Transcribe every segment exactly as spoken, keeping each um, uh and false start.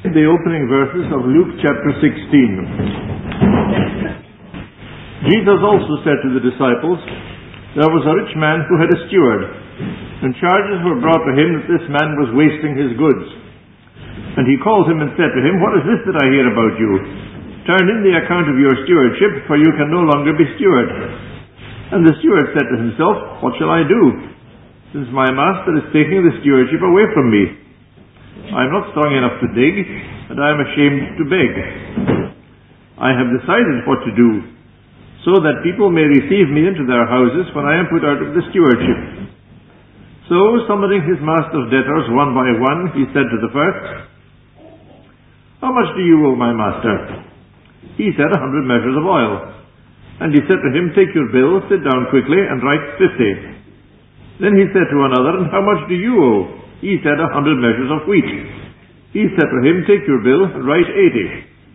The opening verses of Luke chapter sixteen. Jesus also said to the disciples, "There was a rich man who had a steward, and charges were brought to him that this man was wasting his goods. And he called him and said to him, 'What is this that I hear about you? Turn in the account of your stewardship, for you can no longer be steward.' And the steward said to himself, 'What shall I do, since my master is taking the stewardship away from me? I am not strong enough to dig, and I am ashamed to beg. I have decided what to do, so that people may receive me into their houses when I am put out of the stewardship.' So, summoning his master's debtors one by one, he said to the first, 'How much do you owe my master?' He said, 'A hundred measures of oil.' And he said to him, 'Take your bill, sit down quickly, and write fifty.' Then he said to another, 'And how much do you owe?' He said, 'A hundred measures of wheat.' He said to him, 'Take your bill, and write eighty.'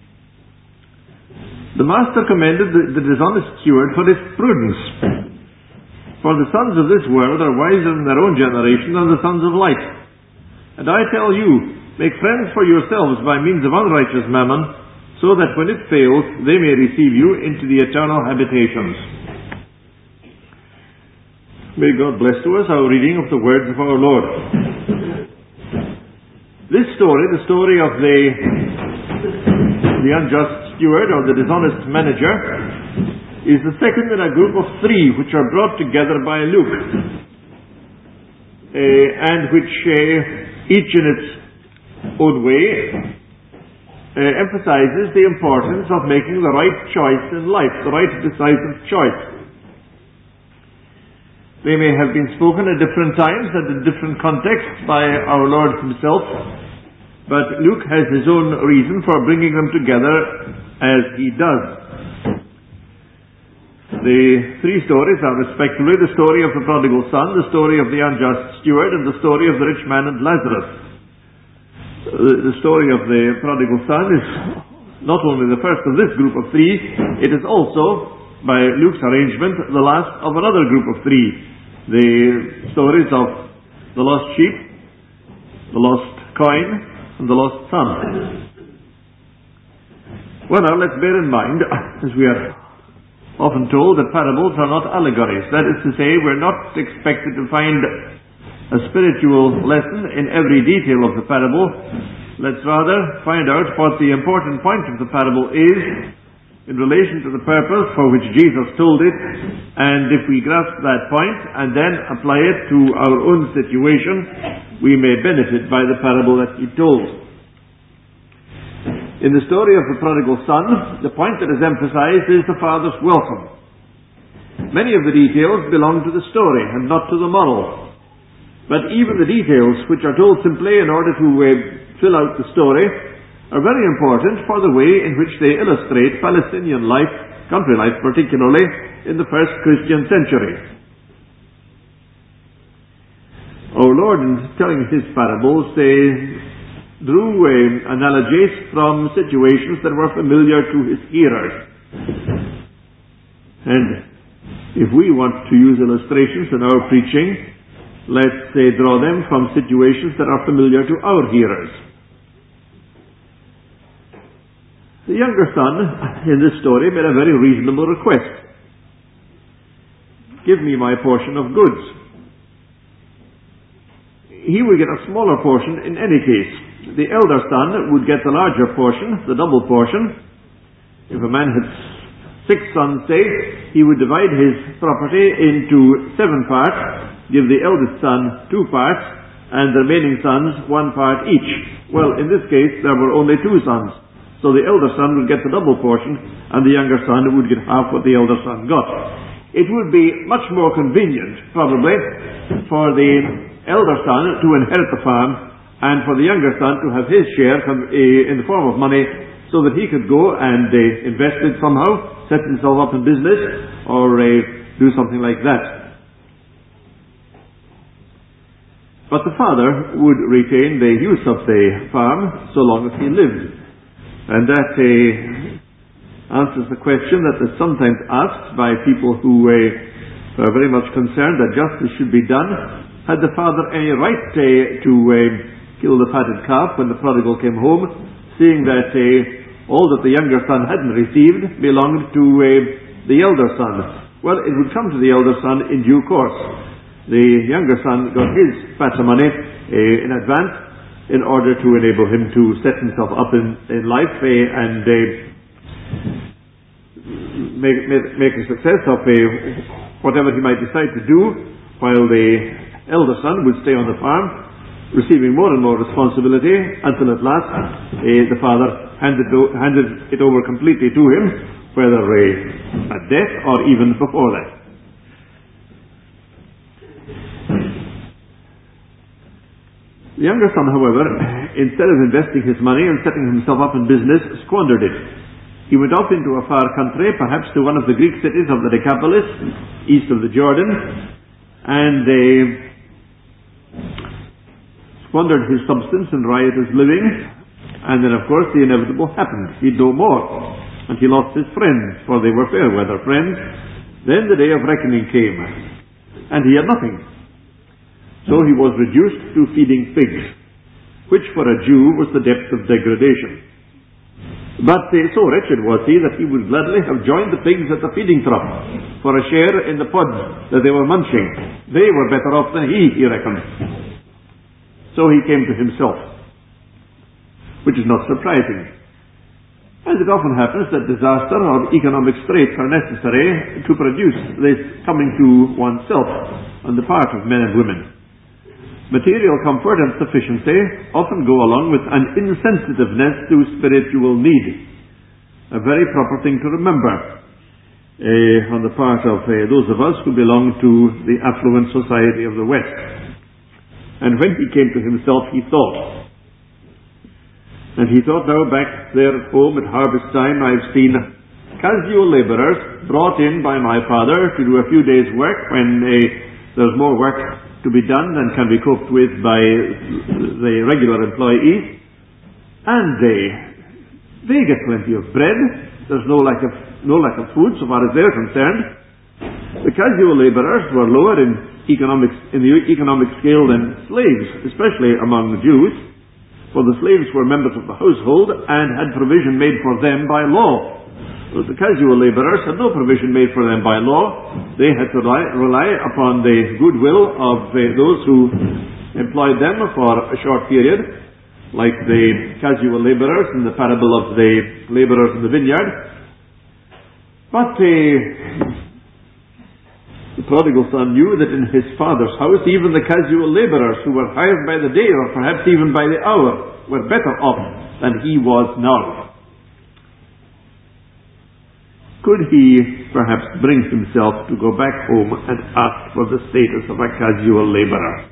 The master commended the, the dishonest steward for his prudence. For the sons of this world are wiser in their own generation than the sons of light. And I tell you, make friends for yourselves by means of unrighteous mammon, so that when it fails, they may receive you into the eternal habitations." May God bless to us our reading of the words of our Lord. This story, the story of the, the unjust steward or the dishonest manager, is the second in a group of three which are brought together by Luke, uh, and which uh, each in its own way uh, emphasizes the importance of making the right choice in life, the right decisive choice. They may have been spoken at different times and in different contexts by our Lord himself, but Luke has his own reason for bringing them together as he does. The three stories are respectively the story of the prodigal son, the story of the unjust steward, and the story of the rich man and Lazarus. The story of the prodigal son is not only the first of this group of three, it is also, by Luke's arrangement, the last of another group of three. The stories of the lost sheep, the lost coin, and the lost son. Well, now let's bear in mind, as we are often told, that parables are not allegories. That is to say, we're not expected to find a spiritual lesson in every detail of the parable. Let's rather find out what the important point of the parable is in relation to the purpose for which Jesus told it, and if we grasp that point and then apply it to our own situation, we may benefit by the parable that he told. In the story of the prodigal son, the point that is emphasized is the father's welcome. Many of the details belong to the story and not to the moral. But even the details, which are told simply in order to uh, fill out the story, are very important for the way in which they illustrate Palestinian life, country life particularly, in the first Christian century. Our Lord, in telling his parables, they drew uh, analogies from situations that were familiar to his hearers. And if we want to use illustrations in our preaching, let's say draw them from situations that are familiar to our hearers. The younger son in this story made a very reasonable request. "Give me my portion of goods." He would get a smaller portion in any case. The elder son would get the larger portion, the double portion. If a man had six sons, say, he would divide his property into seven parts, give the eldest son two parts, and the remaining sons one part each. Well, in this case, there were only two sons. So the elder son would get the double portion, and the younger son would get half what the elder son got. It would be much more convenient, probably, for the elder son to inherit the farm, and for the younger son to have his share come, uh, in the form of money, so that he could go and uh, invest it somehow, set himself up in business, or uh, do something like that. But the father would retain the use of the farm so long as he lived. And that uh, answers the question that is sometimes asked by people who uh, are very much concerned that justice should be done. Had the father any right uh, to uh, kill the fatted calf when the prodigal came home, seeing that uh, all that the younger son hadn't received belonged to uh, the elder son. Well, it would come to the elder son in due course. The younger son got his patrimony uh, in advance in order to enable him to set himself up in, in life uh, and uh, make, make, make a success of uh, whatever he might decide to do, while the elder son would stay on the farm, receiving more and more responsibility, until at last uh, the father handed, do, handed it over completely to him, whether uh, at death or even before that. The younger son, however, instead of investing his money and setting himself up in business, squandered it. He went off into a far country, perhaps to one of the Greek cities of the Decapolis, east of the Jordan, and uh, squandered his substance in riotous living, and then of course the inevitable happened. He'd no more, and he lost his friends, for they were fair weather friends. Then the day of reckoning came, and he had nothing. So he was reduced to feeding pigs, which for a Jew was the depth of degradation. But uh, so wretched was he that he would gladly have joined the pigs at the feeding trough for a share in the pods that they were munching. They were better off than he, he reckoned. So he came to himself, which is not surprising, as it often happens that disaster or economic straits are necessary to produce this coming to oneself on the part of men and women. Material comfort and sufficiency often go along with an insensitiveness to spiritual need. A very proper thing to remember uh, on the part of uh, those of us who belong to the affluent society of the West. And when he came to himself, he thought. And he thought, now back there at home at harvest time, I've seen casual laborers brought in by my father to do a few days' work when uh, there's more work to be done than can be coped with by the regular employees. And they, they get plenty of bread. There's no lack of, no lack of food so far as they're concerned. The casual laborers were lower in economics, in the economic scale than slaves, especially among the Jews, for the slaves were members of the household and had provision made for them by law. But the casual laborers had no provision made for them by law. They had to rely, rely upon the goodwill of uh, those who employed them for a short period, like the casual laborers in the parable of the laborers in the vineyard. But uh, the prodigal son knew that in his father's house, even the casual laborers who were hired by the day or perhaps even by the hour were better off than he was now. Could he perhaps bring himself to go back home and ask for the status of a casual laborer?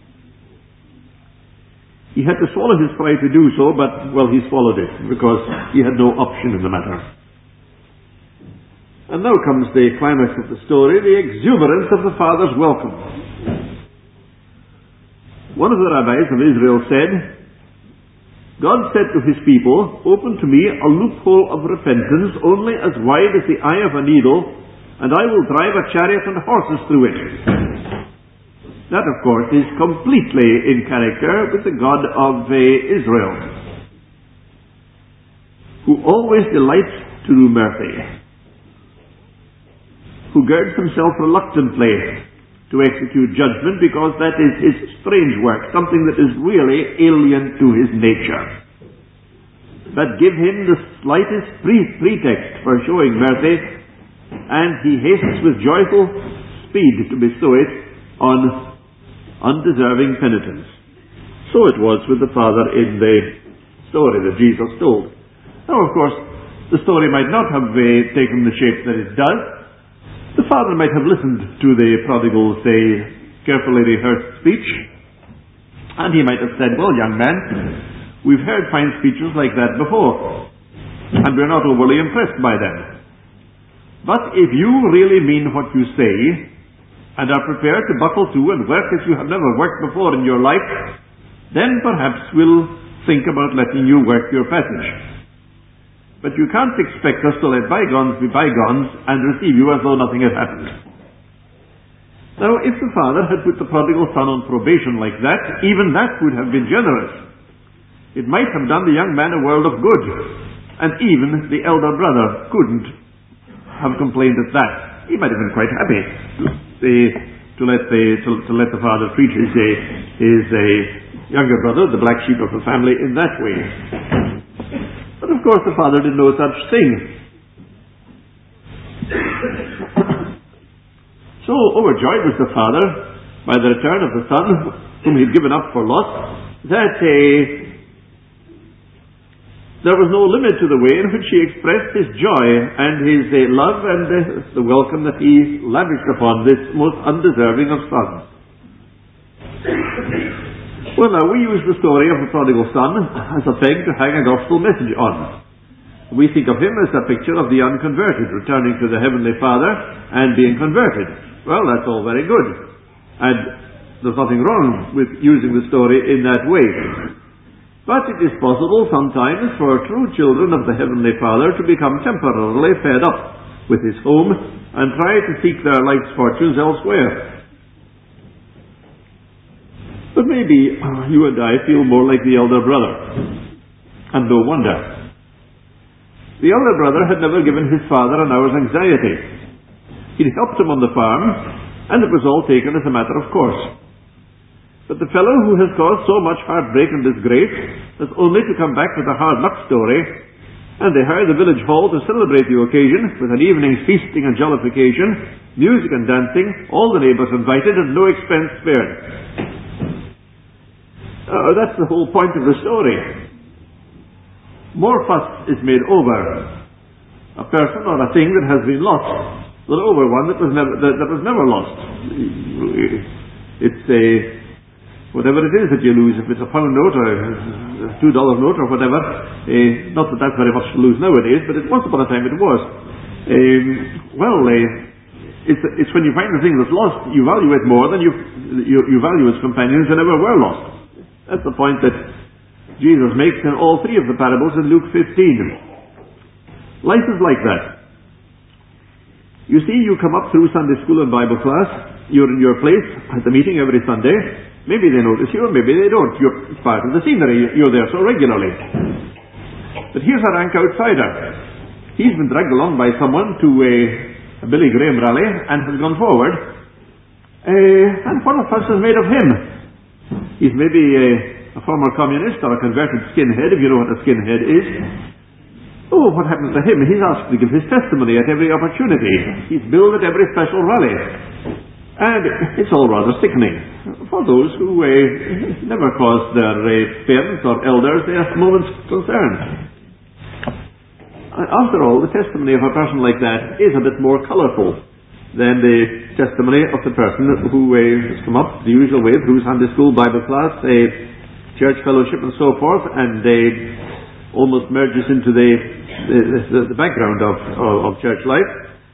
He had to swallow his pride to do so, but, well, he swallowed it because he had no option in the matter. And now comes the climax of the story, the exuberance of the father's welcome. One of the rabbis of Israel said, God said to his people, open to me a loophole of repentance only as wide as the eye of a needle, and I will drive a chariot and horses through it. That, of course, is completely in character with the God of uh, Israel, who always delights to do mercy, who girds himself reluctantly to execute judgment because that is his strange work, something that is really alien to his nature. But give him the slightest pre- pretext for showing mercy, and he hastens with joyful speed to bestow it on undeserving penitents. So it was with the father in the story that Jesus told. Now, of course, the story might not have uh, taken the shape that it does. The father might have listened to the prodigal's uh, carefully rehearsed speech, and he might have said, well, young man, we've heard fine speeches like that before, and we're not overly impressed by them. But if you really mean what you say, and are prepared to buckle to and work as you have never worked before in your life, then perhaps we'll think about letting you work your passage. But you can't expect us to let bygones be bygones and receive you as though nothing had happened. Now, if the father had put the prodigal son on probation like that, even that would have been generous. It might have done the young man a world of good, and even the elder brother couldn't have complained at that. He might have been quite happy to, to, let, the, to, to let the father treat his, uh, his uh, younger brother, the black sheep of the family, in that way. But of course the father did no such thing. So overjoyed was the father by the return of the son, whom he'd given up for lost, that uh, there was no limit to the way in which he expressed his joy and his uh, love and uh, the welcome that he lavished upon this most undeserving of sons. Well, now, we use the story of the prodigal son as a peg to hang a gospel message on. We think of him as a picture of the unconverted returning to the Heavenly Father and being converted. Well, that's all very good. And there's nothing wrong with using the story in that way. But it is possible sometimes for true children of the Heavenly Father to become temporarily fed up with His home and try to seek their life's fortunes elsewhere. But maybe you and I feel more like the elder brother. And no wonder. The elder brother had never given his father an hour's anxiety. He'd helped him on the farm, and it was all taken as a matter of course. But the fellow who has caused so much heartbreak and disgrace has only to come back with a hard luck story, and they hire the village hall to celebrate the occasion with an evening's feasting and jollification, music and dancing, all the neighbours invited and no expense spared. Uh, that's the whole point of the story. More fuss is made over a person or a thing that has been lost than over one that was never, that, that was never lost. It's a whatever it is that you lose, if it's a pound note or a two dollar note or whatever, uh, not that that's very much to lose nowadays, but it, once upon a time it was. Um, well, uh, it's, it's when you find the thing that's lost, you value it more than you, you, you value its companions that ever were lost. That's the point that Jesus makes in all three of the parables in Luke fifteen. Life is like that. You see, you come up through Sunday school and Bible class, you're in your place at the meeting every Sunday. Maybe they notice you, or maybe they don't. You're part of the scenery. You're there so regularly. But here's a rank outsider. He's been dragged along by someone to a, a Billy Graham rally and has gone forward. Uh, and what a fuss is made of him. He's maybe a, a former communist or a converted skinhead, if you know what a skinhead is. Oh, what happens to him? He's asked to give his testimony at every opportunity. He's billed at every special rally. And it's all rather sickening for those who uh, never caused their uh, parents or elders a moment's concern. After all, the testimony of a person like that is a bit more colourful than the testimony of the person who uh, has come up the usual way through Sunday school, Bible class, uh, church fellowship and so forth, and uh, almost merges into the, the, the background of, of, of church life.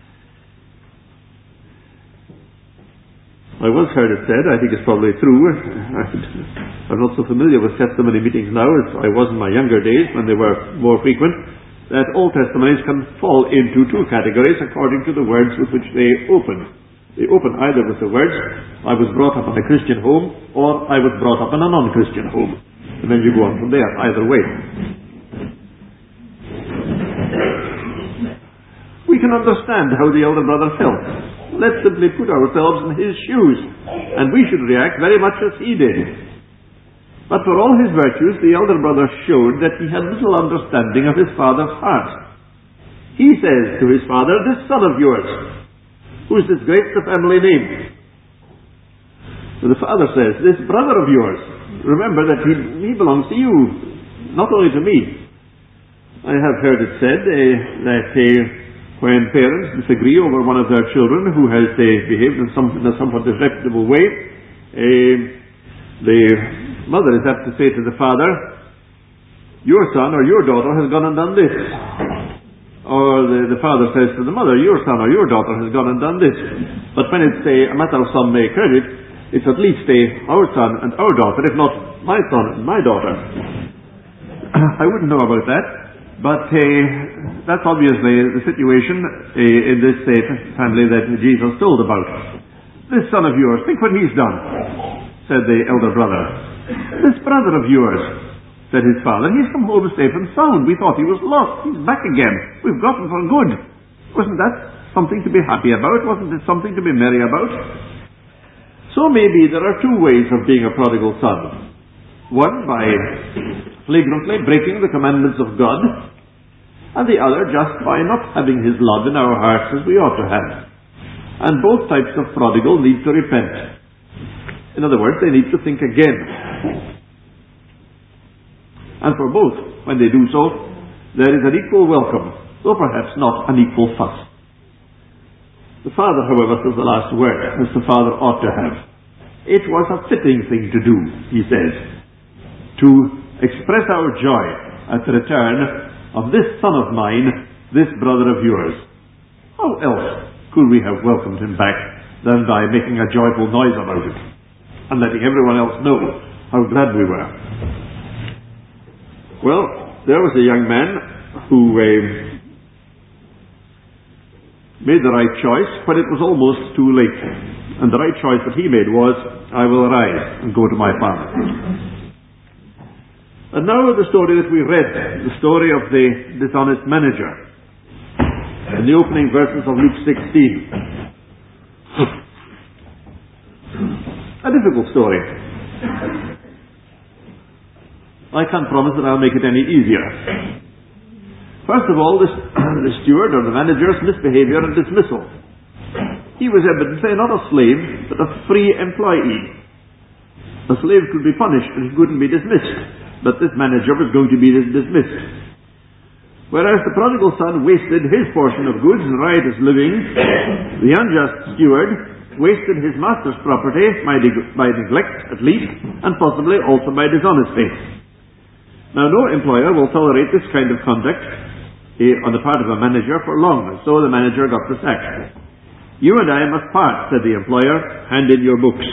I once heard it said, I think it's probably true, I'm not so familiar with testimony meetings now as I was in my younger days when they were more frequent, that all testimonies can fall into two categories according to the words with which they open. They open either with the words, I was brought up in a Christian home, or I was brought up in a non-Christian home. And then you go on from there, either way. We can understand how the elder brother felt. Let's simply put ourselves in his shoes, and we should react very much as he did. But for all his virtues, the elder brother showed that he had little understanding of his father's heart. He says to his father, this son of yours, who is disgraced the family name. So the father says, this brother of yours, remember that he, he belongs to you, not only to me. I have heard it said uh, that uh, when parents disagree over one of their children who has uh, behaved in, some, in a somewhat disreputable way, uh, the mother is apt to say to the father, your son or your daughter has gone and done this. Or the, the father says to the mother, your son or your daughter has gone and done this. But when it's uh, a matter of some uh, credit, it's at least uh, our son and our daughter, if not my son and my daughter. I wouldn't know about that. But uh, that's obviously the situation uh, in this uh, family that Jesus told about. This son of yours, think what he's done, said the elder brother. This brother of yours, said his father. He's come home safe and sound. We thought he was lost. He's back again. We've got him for good. Wasn't that something to be happy about? Wasn't it something to be merry about? So maybe there are two ways of being a prodigal son. One by flagrantly breaking the commandments of God, and the other just by not having his love in our hearts as we ought to have. And both types of prodigal need to repent. In other words, they need to think again. And for both, when they do so, there is an equal welcome, though perhaps not an equal fuss. The father, however, says the last word, as the father ought to have. It was a fitting thing to do, he says, to express our joy at the return of this son of mine, this brother of yours. How else could we have welcomed him back than by making a joyful noise about it, and letting everyone else know how glad we were? Well, there was a young man who uh, made the right choice when it was almost too late. And the right choice that he made was, I will arise and go to my father. And now the story that we read, the story of the dishonest manager, in the opening verses of Luke sixteen. A difficult story. I can't promise that I'll make it any easier. First of all, this, the steward or the manager's misbehavior and dismissal. He was evidently not a slave, but a free employee. A slave could be punished and he couldn't be dismissed, but this manager was going to be dismissed. Whereas the prodigal son wasted his portion of goods and riotous living, the unjust steward wasted his master's property by, neg- by neglect, at least, and possibly also by dishonesty. Now, no employer will tolerate this kind of conduct eh, on the part of a manager for long, and so the manager got the sack. You and I must part, said the employer. Hand in your books.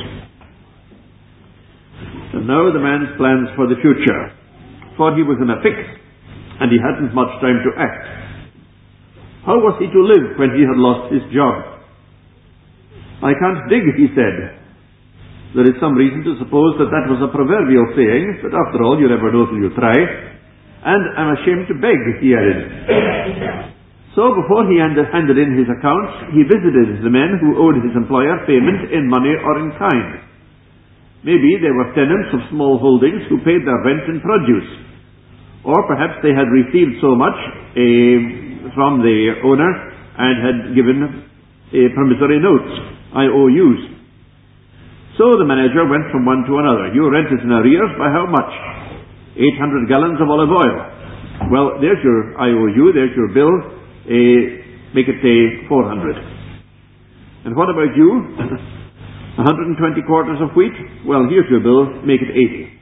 And now the man's plans for the future. For he was in a fix, and he hadn't much time to act. How was he to live when he had lost his job? I can't dig, he said. There is some reason to suppose that that was a proverbial saying, but after all, you never know till you try. And I'm ashamed to beg, he added. So before he handed in his accounts, he visited the men who owed his employer payment in money or in kind. Maybe they were tenants of small holdings who paid their rent in produce. Or perhaps they had received so much uh, from the owner and had given uh, promissory notes, I O Us. So the manager went from one to another. Your rent is in arrears by how much? eight hundred gallons of olive oil. Well, there's your I O U, there's your bill. Uh, make it say four hundred. And what about you? one hundred twenty quarters of wheat? Well, here's your bill. Make it eighty.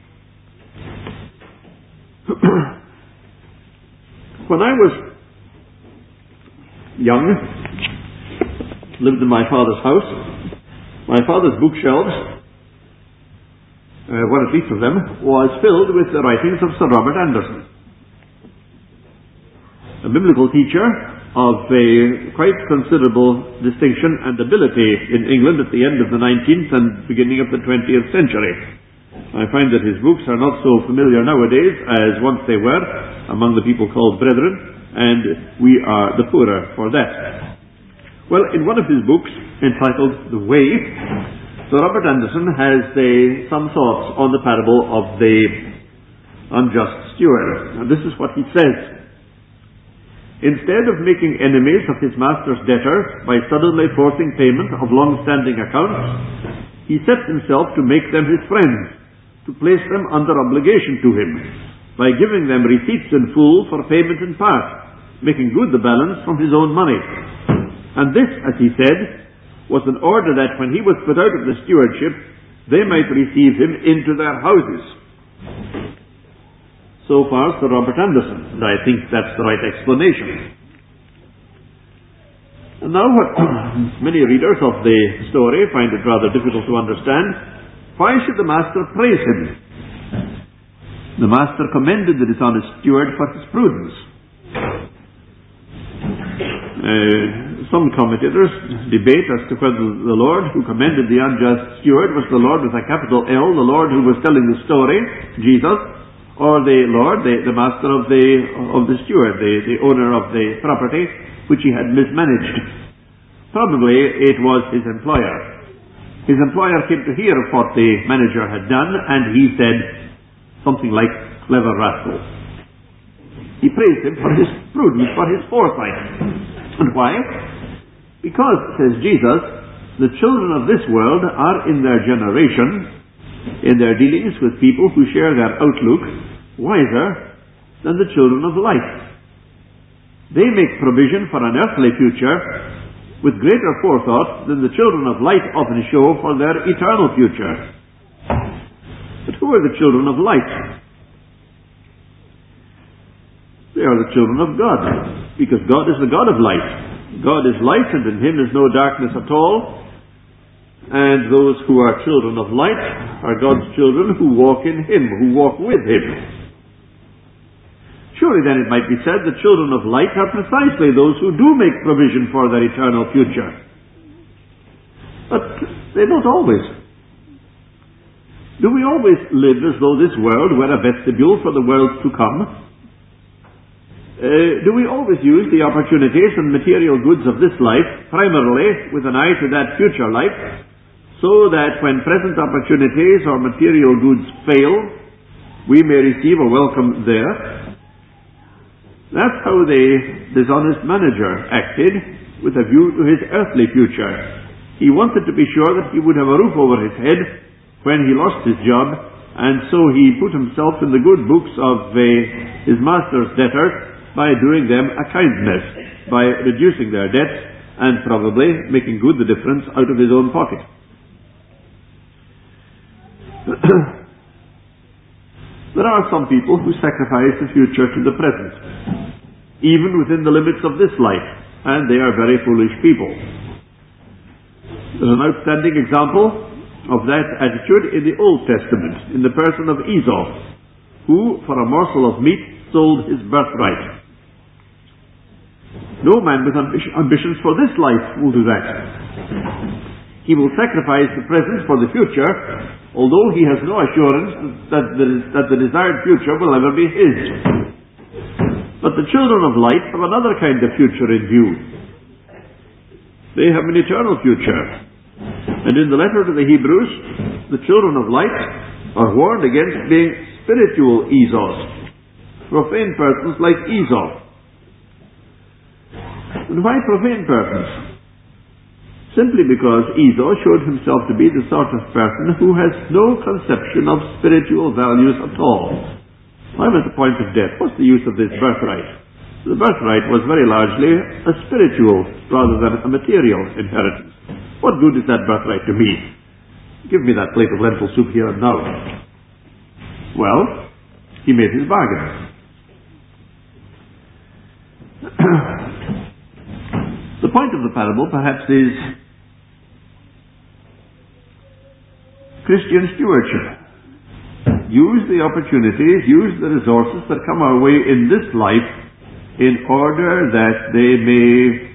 When I was young, lived in my father's house, my father's bookshelves, uh, one at least of them, was filled with the writings of Sir Robert Anderson, a biblical teacher of a quite considerable distinction and ability in England at the end of the nineteenth and beginning of the twentieth century. I find that his books are not so familiar nowadays as once they were among the people called brethren, and we are the poorer for that. Well, in one of his books, entitled The Way, Sir Robert Anderson has uh, some thoughts on the parable of the unjust steward. Now, this is what he says. Instead of making enemies of his master's debtors by suddenly forcing payment of long-standing accounts, he sets himself to make them his friends, to place them under obligation to him, by giving them receipts in full for payment in part, making good the balance from his own money. And this, as he said, was in order that when he was put out of the stewardship, they might receive him into their houses. So far, Sir Robert Anderson, and I think that's the right explanation. And now what many readers of the story find it rather difficult to understand, why should the master praise him? The master commended the dishonest steward for his prudence. Uh, some commentators debate as to whether the Lord who commended the unjust steward was the Lord with a capital L, the Lord who was telling the story, Jesus, or the lord, the, the master of the, of the steward, the, the owner of the property, which he had mismanaged. Probably it was his employer. His employer came to hear of what the manager had done, and he said something like, "Clever rascal." He praised him for his prudence, for his foresight. And why? Because, says Jesus, the children of this world are in their generation, in their dealings with people who share their outlook, wiser than the children of light. They make provision for an earthly future with greater forethought than the children of light often show for their eternal future. But who are the children of light? They are the children of God, because God is the God of light. God is light, and in Him is no darkness at all. And those who are children of light are God's children who walk in Him, who walk with Him. Surely then it might be said the children of light are precisely those who do make provision for their eternal future. But they don't always. Do we always live as though this world were a vestibule for the world to come? Uh, do we always use the opportunities and material goods of this life primarily with an eye to that future life, so that when present opportunities or material goods fail, we may receive a welcome there? That's how the dishonest manager acted with a view to his earthly future. He wanted to be sure that he would have a roof over his head when he lost his job, and so he put himself in the good books of uh, his master's debtors by doing them a kindness, by reducing their debts and probably making good the difference out of his own pocket. There are some people who sacrifice the future to the present, even within the limits of this life, and they are very foolish people. There's an outstanding example of that attitude in the Old Testament, in the person of Esau, who, for a morsel of meat, sold his birthright. No man with ambitions for this life will do that. He will sacrifice the present for the future, although he has no assurance that the, that the desired future will ever be his. But the children of light have another kind of future in view. They have an eternal future. And in the letter to the Hebrews, the children of light are warned against being spiritual Esau's, profane persons like Esau. And why profane persons? Simply because Esau showed himself to be the sort of person who has no conception of spiritual values at all. I'm at the point of death. What's the use of this birthright? The birthright was very largely a spiritual rather than a material inheritance. What good is that birthright to me? Give me that plate of lentil soup here and now. Well, he made his bargain. The point of the parable, perhaps, is Christian stewardship. Use the opportunities, use the resources that come our way in this life in order that they may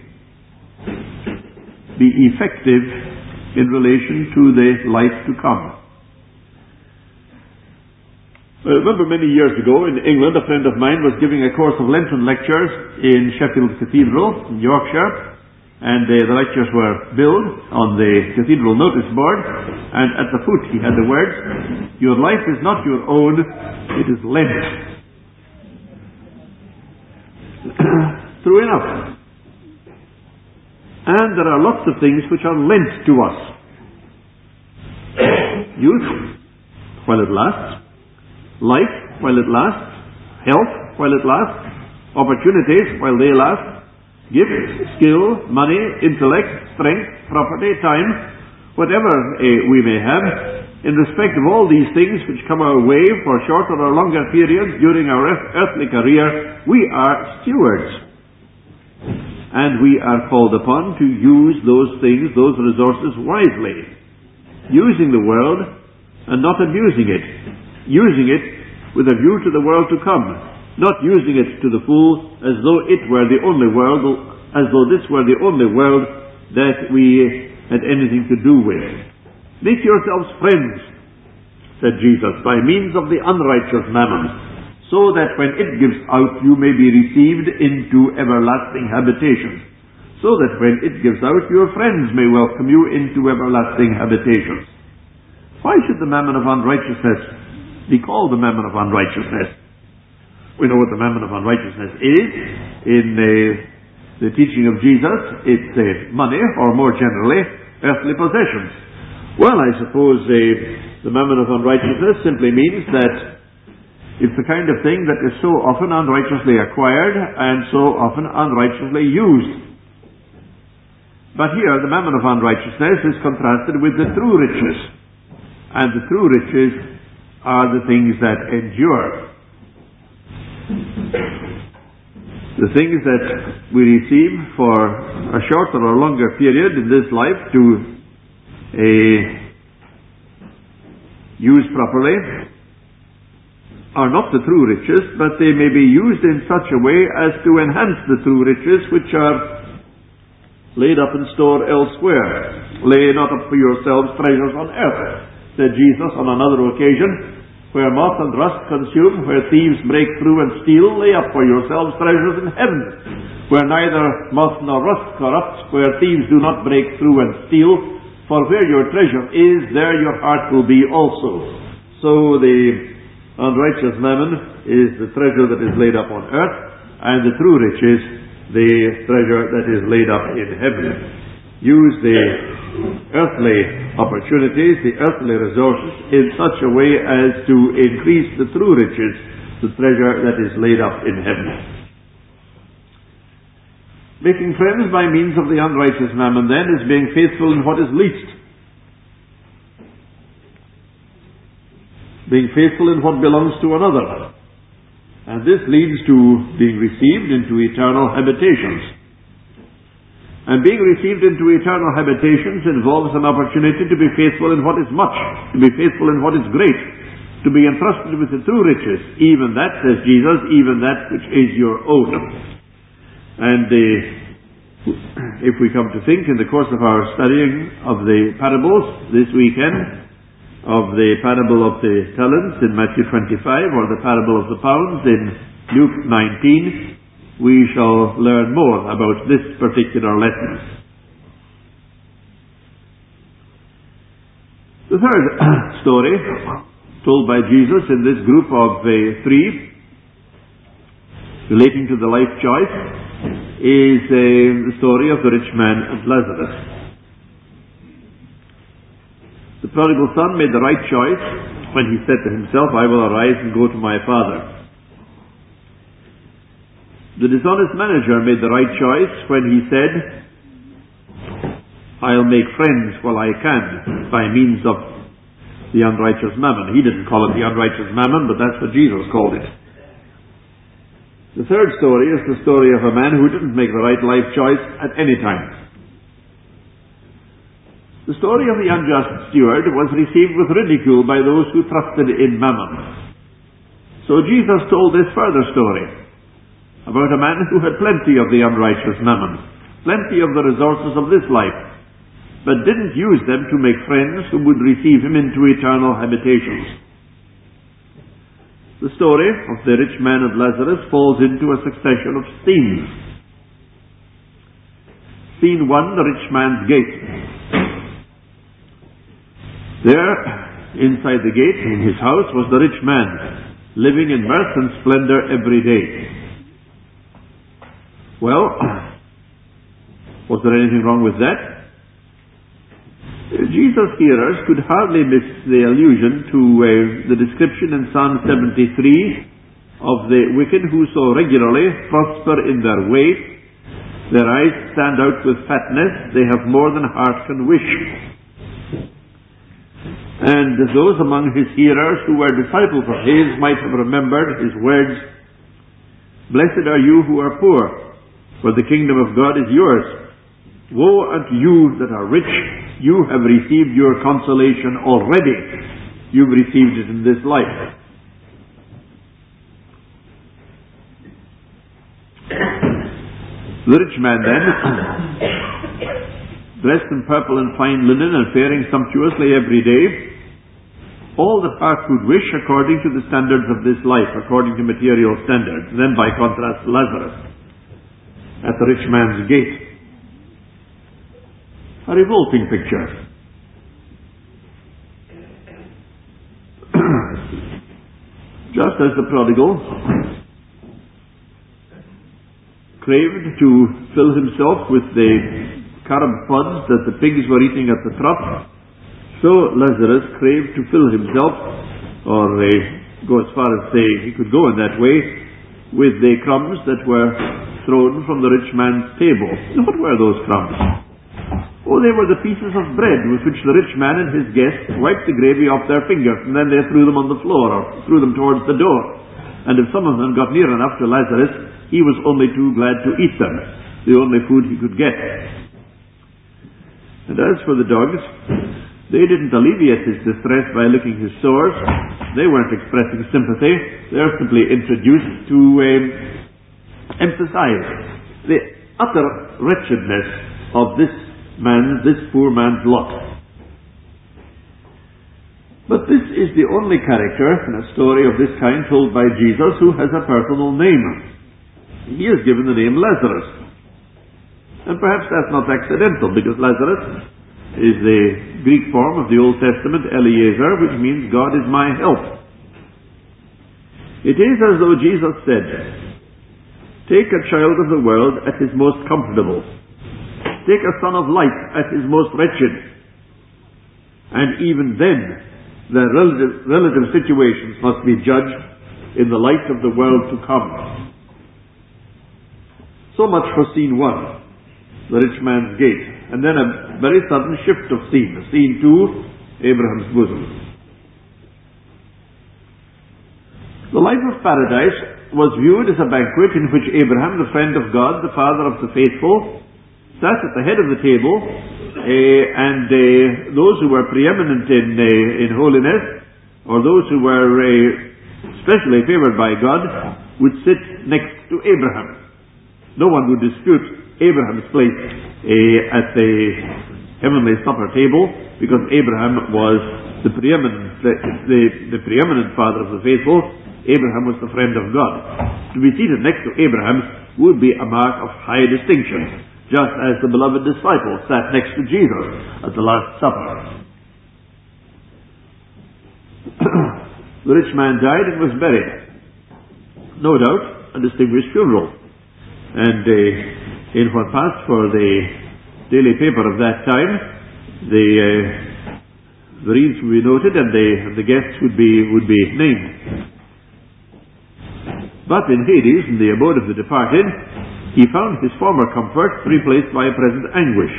be effective in relation to the life to come. I remember many years ago in England, a friend of mine was giving a course of Lenten lectures in Sheffield Cathedral in Yorkshire, and uh, the lectures were billed on the cathedral notice board, and at the foot he had the words, "Your life is not your own, it is lent." True enough. And there are lots of things which are lent to us. Youth, while it lasts. Life, while it lasts. Health, while it lasts. Opportunities, while they last. Gifts, skill, money, intellect, strength, property, time, whatever uh, we may have, in respect of all these things which come our way for shorter or longer periods during our earthly career, we are stewards. And we are called upon to use those things, those resources wisely. Using the world and not abusing it. Using it with a view to the world to come. Not using it to the full as though it were the only world, as though this were the only world that we had anything to do with. Make yourselves friends, said Jesus, by means of the unrighteous mammon, so that when it gives out you may be received into everlasting habitations. So that when it gives out your friends may welcome you into everlasting habitations. Why should the mammon of unrighteousness be called the mammon of unrighteousness? We know what the mammon of unrighteousness is. In uh, the teaching of Jesus, it's uh, money, or more generally, earthly possessions. Well, I suppose uh, the mammon of unrighteousness simply means that it's the kind of thing that is so often unrighteously acquired and so often unrighteously used. But here, the mammon of unrighteousness is contrasted with the true riches. And the true riches are the things that endure. The things that we receive for a shorter or longer period in this life to uh, use properly are not the true riches, but they may be used in such a way as to enhance the true riches which are laid up in store elsewhere. Lay not up for yourselves treasures on earth, said Jesus on another occasion, where moth and rust consume, where thieves break through and steal. Lay up for yourselves treasures in heaven, where neither moth nor rust corrupts, where thieves do not break through and steal. For where your treasure is, there your heart will be also. So the unrighteous mammon is the treasure that is laid up on earth, and the true riches, the treasure that is laid up in heaven. Use the earthly opportunities, the earthly resources, in such a way as to increase the true riches, the treasure that is laid up in heaven. Making friends by means of the unrighteous mammon, then, is being faithful in what is least. Being faithful in what belongs to another. And this leads to being received into eternal habitations. And being received into eternal habitations involves an opportunity to be faithful in what is much, to be faithful in what is great, to be entrusted with the true riches, even that, says Jesus, even that which is your own. And uh, if we come to think in the course of our studying of the parables this weekend, of the parable of the talents in Matthew twenty-five, or the parable of the pounds in Luke nineteen, we shall learn more about this particular lesson. The third story told by Jesus in this group of uh, three, relating to the life choice, is uh, the story of the rich man and Lazarus. The prodigal son made the right choice when he said to himself, I will arise and go to my father. The dishonest manager made the right choice when he said, I'll make friends while I can by means of the unrighteous mammon. He didn't call it the unrighteous mammon, but that's what Jesus called it. The third story is the story of a man who didn't make the right life choice at any time. The story of the unjust steward was received with ridicule by those who trusted in mammon. So Jesus told this further story about a man who had plenty of the unrighteous mammon, plenty of the resources of this life, but didn't use them to make friends who would receive him into eternal habitations. The story of the rich man and Lazarus falls into a succession of scenes. Scene one, the rich man's gate. There, inside the gate, in his house, was the rich man, living in mirth and splendor every day. Well, was there anything wrong with that? Jesus' hearers could hardly miss the allusion to uh, the description in Psalm seventy-three of the wicked who so regularly prosper in their way. Their eyes stand out with fatness, they have more than heart can wish. And those among his hearers who were disciples of his might have remembered his words, Blessed are you who are poor, for the kingdom of God is yours. Woe unto you that are rich, you have received your consolation already. You've received it in this life. The rich man then, dressed in purple and fine linen and faring sumptuously every day, all that heart could wish according to the standards of this life, according to material standards. And then by contrast, Lazarus at the rich man's gate. A revolting picture. Just as the prodigal craved to fill himself with the carob pods that the pigs were eating at the trough, so Lazarus craved to fill himself, or uh, go as far as say he could go in that way, with the crumbs that were thrown from the rich man's table. Now, what were those crumbs? Oh, they were the pieces of bread with which the rich man and his guests wiped the gravy off their fingers, and then they threw them on the floor or threw them towards the door. And if some of them got near enough to Lazarus, he was only too glad to eat them, the only food he could get. And as for the dogs, they didn't alleviate his distress by licking his sores. They weren't expressing sympathy. They're simply introduced to um, emphasize the utter wretchedness of this man, this poor man's lot. But this is the only character in a story of this kind told by Jesus who has a personal name. He is given the name Lazarus. And perhaps that's not accidental, because Lazarus is the Greek form of the Old Testament, Eliezer, which means God is my help. It is as though Jesus said, take a child of the world at his most comfortable. Take a son of light at his most wretched. And even then, their relative, relative situations must be judged in the light of the world to come. So much for scene one, the rich man's gate. And then a very sudden shift of scene. Scene two, Abraham's bosom. The life of paradise was viewed as a banquet in which Abraham, the friend of God, the father of the faithful, sat at the head of the table, uh, and uh, those who were preeminent in, uh, in holiness, or those who were uh, specially favored by God, would sit next to Abraham. No one would dispute Abraham's place uh, at the heavenly supper table, because Abraham was the preeminent, the, the, the preeminent father of the faithful. Abraham was the friend of God. To be seated next to Abraham would be a mark of high distinction, just as the beloved disciple sat next to Jesus at the Last Supper. The rich man died and was buried. No doubt, a distinguished funeral. And uh, in what passed for the daily paper of that time, the uh, the wreaths would be noted, and the, and the guests would be would be named. But in Hades, in the abode of the departed, he found his former comfort replaced by a present anguish.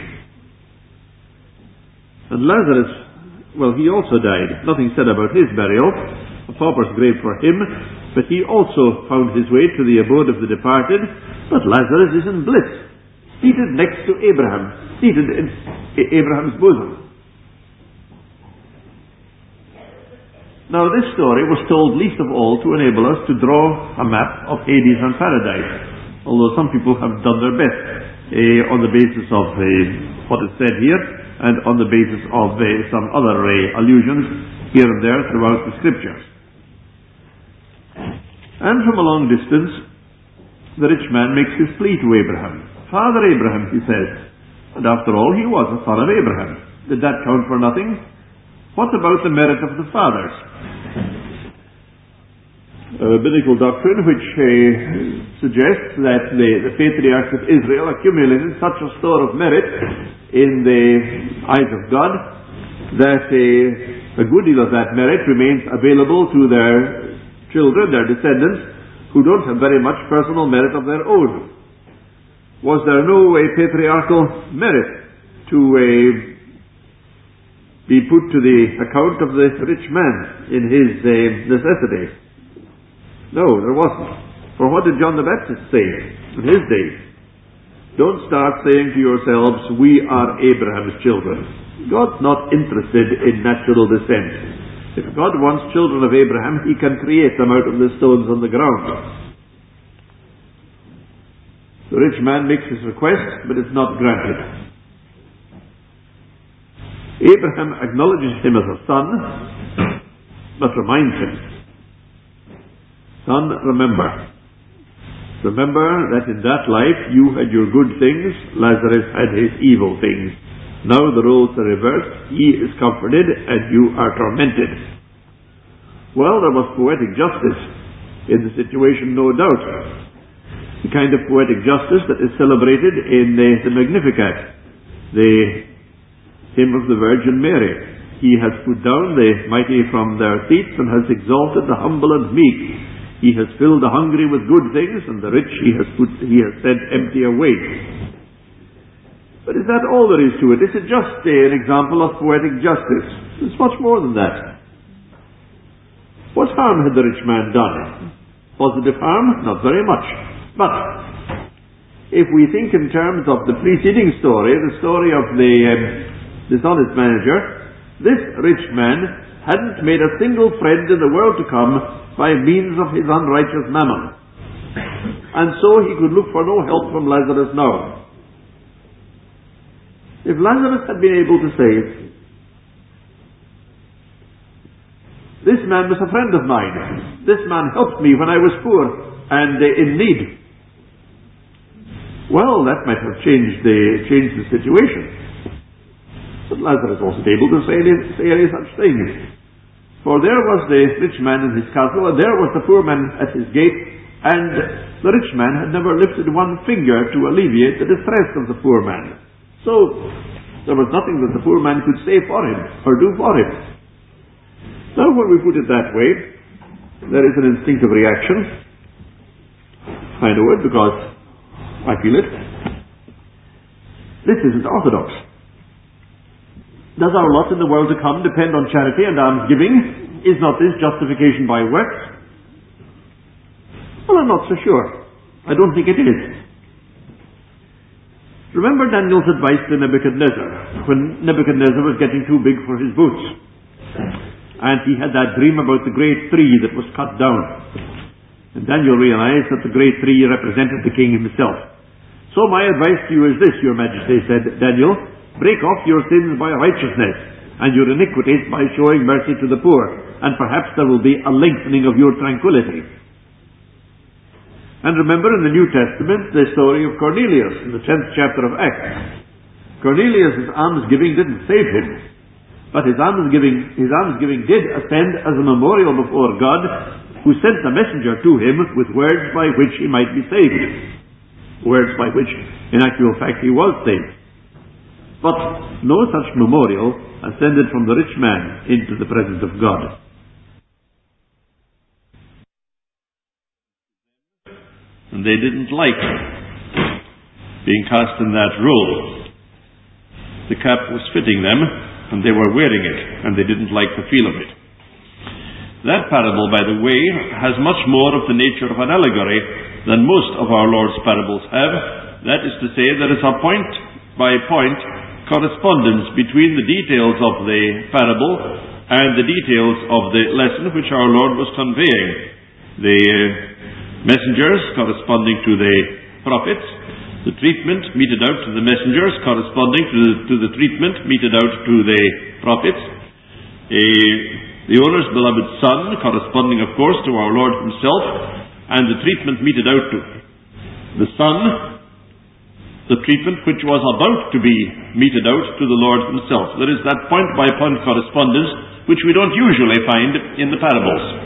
And Lazarus, well, he also died. Nothing said about his burial, a pauper's grave for him, but he also found his way to the abode of the departed. But Lazarus is in bliss, seated next to Abraham, seated in Abraham's bosom. Now, this story was told least of all to enable us to draw a map of Hades and Paradise, although some people have done their best uh, on the basis of uh, what is said here, and on the basis of uh, some other uh, allusions here and there throughout the Scriptures. And from a long distance, the rich man makes his plea to Abraham. Father Abraham, he says. And after all, he was a son of Abraham. Did that count for nothing? What about the merit of the fathers? A rabbinical doctrine which uh, suggests that the, the patriarchs of Israel accumulated such a store of merit in the eyes of God that uh, a good deal of that merit remains available to their children, their descendants, who don't have very much personal merit of their own. Was there no uh, patriarchal merit to uh, be put to the account of the rich man in his uh, necessity? No, there wasn't. For what did John the Baptist say in his day? Don't start saying to yourselves, we are Abraham's children. God's not interested in natural descent. If God wants children of Abraham, he can create them out of the stones on the ground. The rich man makes his request, but it's not granted. Abraham acknowledges him as a son, but reminds him, "Son, remember. Remember that in that life you had your good things, Lazarus had his evil things. Now the roles are reversed. He is comforted and you are tormented." Well, there was poetic justice in the situation, no doubt. The kind of poetic justice that is celebrated in the, the Magnificat, the hymn of the Virgin Mary. "He has put down the mighty from their seats and has exalted the humble and meek. He has filled the hungry with good things, and the rich he has put he has sent empty away." But is that all there is to it? Is it just uh, an example of poetic justice? It's much more than that. What harm had the rich man done? Positive harm? Not very much. But if we think in terms of the preceding story, the story of the um, dishonest manager, this rich man hadn't made a single friend in the world to come by means of his unrighteous mammon. And so he could look for no help from Lazarus now. If Lazarus had been able to say, "This man was a friend of mine. This man helped me when I was poor and uh, in need," well, that might have changed the, changed the situation. But Lazarus wasn't able to say any, say any such thing. For there was the rich man in his castle, and there was the poor man at his gate, and the rich man had never lifted one finger to alleviate the distress of the poor man. So there was nothing that the poor man could say for him, or do for him. Now when we put it that way, there is an instinctive reaction. I know it because I feel it. This isn't orthodox. Does our lot in the world to come depend on charity and almsgiving? Is not this justification by works? Well, I'm not so sure. I don't think it is. Remember Daniel's advice to Nebuchadnezzar when Nebuchadnezzar was getting too big for his boots, and he had that dream about the great tree that was cut down. And Daniel realized that the great tree represented the king himself. "So my advice to you is this, your majesty," said Daniel, "break off your sins by righteousness, and your iniquities by showing mercy to the poor, and perhaps there will be a lengthening of your tranquility." And remember in the New Testament the story of Cornelius in the tenth chapter of Acts. Cornelius' almsgiving didn't save him, but his almsgiving, his almsgiving did ascend as a memorial before God, who sent a messenger to him with words by which he might be saved. Words by which, in actual fact, he was saved. But no such memorial ascended from the rich man into the presence of God. And they didn't like being cast in that role. The cap was fitting them, and they were wearing it, and they didn't like the feel of it. That parable, by the way, has much more of the nature of an allegory than most of our Lord's parables have. That is to say, there is a point-by-point correspondence between the details of the parable and the details of the lesson which our Lord was conveying. The messengers corresponding to the prophets, the treatment meted out to the messengers corresponding to the, to the treatment meted out to the prophets. A, the owner's beloved son corresponding, of course, to our Lord himself, and the treatment meted out to the son, the treatment which was about to be meted out to the Lord himself. There is that point-by-point correspondence which we don't usually find in the parables.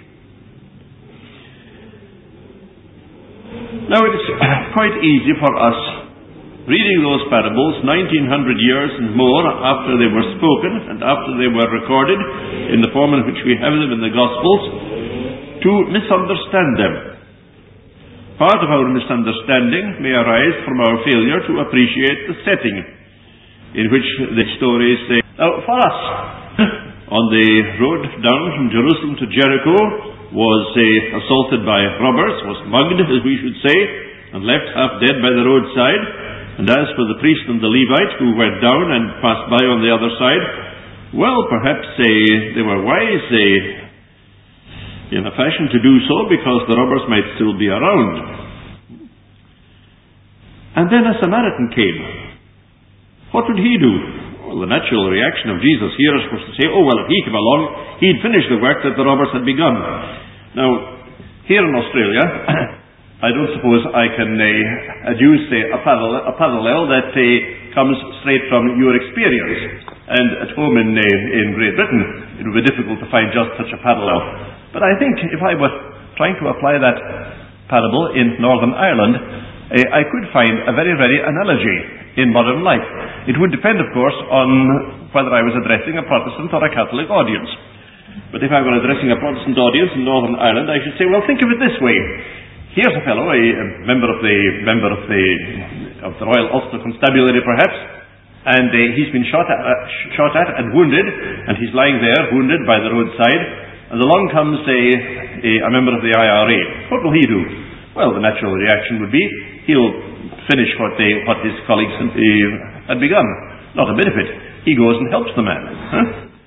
Now it is quite easy for us, reading those parables nineteen hundred years and more after they were spoken and after they were recorded in the form in which we have them in the Gospels, to misunderstand them. Part of our misunderstanding may arise from our failure to appreciate the setting in which the stories say. Now for us, on the road down from Jerusalem to Jericho, was uh, assaulted by robbers, was mugged, as we should say, and left half dead by the roadside. And as for the priest and the Levite who went down and passed by on the other side, well, perhaps uh, they were wise uh, in a fashion to do so, because the robbers might still be around. And then a Samaritan came. What would he do? Well, the natural reaction of Jesus' hearers was to say, oh, well, if he came along, he'd finish the work that the robbers had begun. Now, here in Australia, I don't suppose I can uh, adduce uh, a, parallel, a parallel that uh, comes straight from your experience. And at home in, uh, in Great Britain, it would be difficult to find just such a parallel. But I think if I were trying to apply that parable in Northern Ireland, uh, I could find a very ready analogy in modern life. It would depend, of course, on whether I was addressing a Protestant or a Catholic audience. But if I were addressing a Protestant audience in Northern Ireland, I should say, well, think of it this way. Here's a fellow, a, a member of the member of the of the Royal Ulster Constabulary, perhaps, and uh, he's been shot at, uh, shot at and wounded, and he's lying there, wounded by the roadside. And along comes a, a, a member of the I R A. What will he do? Well, the natural reaction would be he'll finish what they what his colleagues had, uh, had begun. Not a bit of it. He goes and helps the man, huh?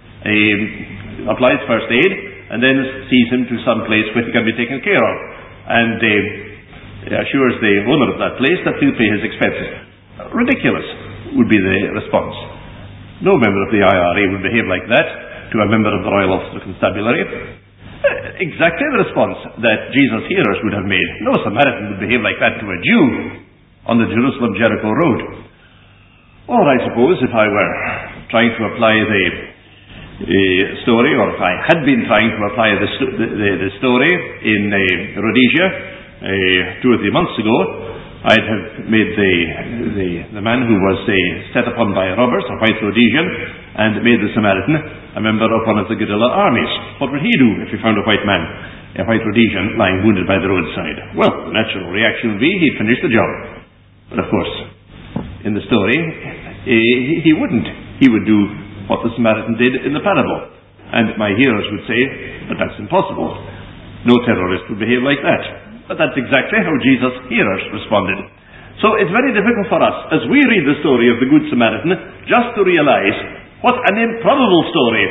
uh, applies first aid, and then sees him to some place where he can be taken care of, and uh, assures the owner of that place that he'll pay his expenses. Ridiculous would be the response. No member of the I R A would behave like that to a member of the Royal Ulster Constabulary. Uh, exactly the response that Jesus' hearers would have made. No Samaritan would behave like that to a Jew on the Jerusalem-Jericho road. Or I suppose if I were trying to apply the uh, story, or if I had been trying to apply the, sto- the, the, the story in uh, Rhodesia uh, two or three months ago, I'd have made the the, the man who was uh, set upon by robbers, a white Rhodesian, and made the Samaritan a member of one of the guerrilla armies. What would he do if he found a white man, a white Rhodesian, lying wounded by the roadside? Well, the natural reaction would be he'd finish the job. But of course, in the story, he, he wouldn't. He would do what the Samaritan did in the parable. And my hearers would say, but that's impossible. No terrorist would behave like that. But that's exactly how Jesus' hearers responded. So it's very difficult for us, as we read the story of the Good Samaritan, just to realize what an improbable story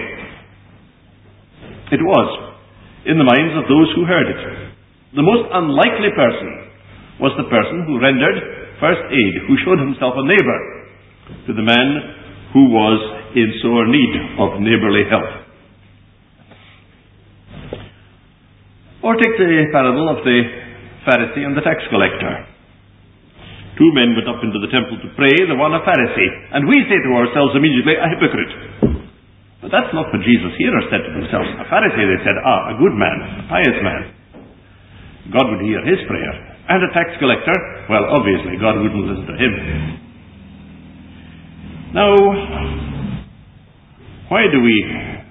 it was in the minds of those who heard it. The most unlikely person was the person who rendered first aid, who showed himself a neighbor to the man who was in sore need of neighborly help. Or take the parable of the Pharisee and the tax collector. Two men went up into the temple to pray, the one a Pharisee. And we say to ourselves immediately, a hypocrite. But that's not what Jesus' hearers said to themselves. A Pharisee, they said, ah, a good man, a pious man. God would hear his prayer. And a tax collector, well, obviously, God wouldn't listen to him. Now, why do we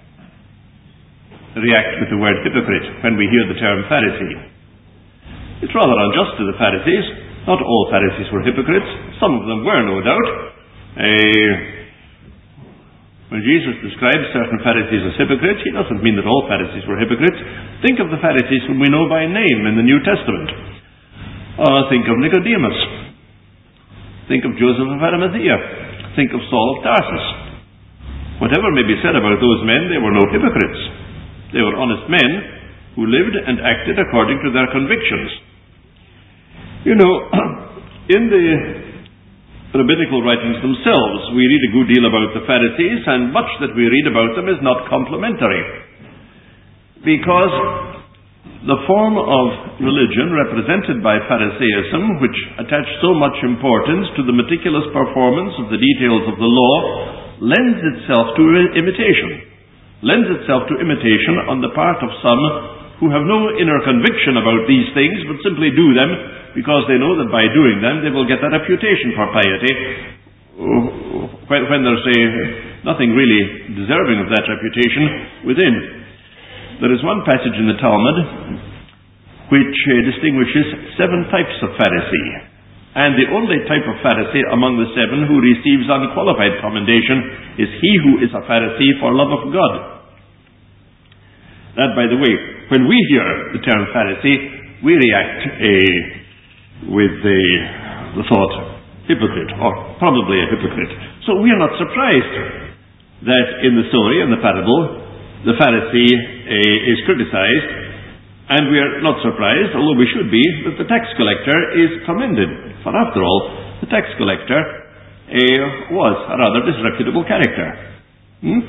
react with the word hypocrite when we hear the term Pharisee? It's rather unjust to the Pharisees. Not all Pharisees were hypocrites. Some of them were, no doubt. Uh, when Jesus describes certain Pharisees as hypocrites, he doesn't mean that all Pharisees were hypocrites. Think of the Pharisees whom we know by name in the New Testament. Uh, think of Nicodemus. Think of Joseph of Arimathea. Think of Saul of Tarsus. Whatever may be said about those men, they were no hypocrites. They were honest men who lived and acted according to their convictions. You know, in the rabbinical writings themselves, we read a good deal about the Pharisees, and much that we read about them is not complimentary. Because the form of religion represented by Pharisaism, which attached so much importance to the meticulous performance of the details of the law, lends itself to imitation. Lends itself to imitation on the part of some who have no inner conviction about these things, but simply do them because they know that by doing them they will get a reputation for piety, when, when there's a, nothing really deserving of that reputation within. There is one passage in the Talmud which uh, distinguishes seven types of Pharisee, and the only type of Pharisee among the seven who receives unqualified commendation is he who is a Pharisee for love of God. That, by the way, when we hear the term Pharisee, we react uh, with the, the thought, hypocrite, or probably a hypocrite. So we are not surprised that in the story, in the parable, the Pharisee uh, is criticized, and we are not surprised, although we should be, that the tax collector is commended. For after all, the tax collector uh, was a rather disreputable character. Hmm?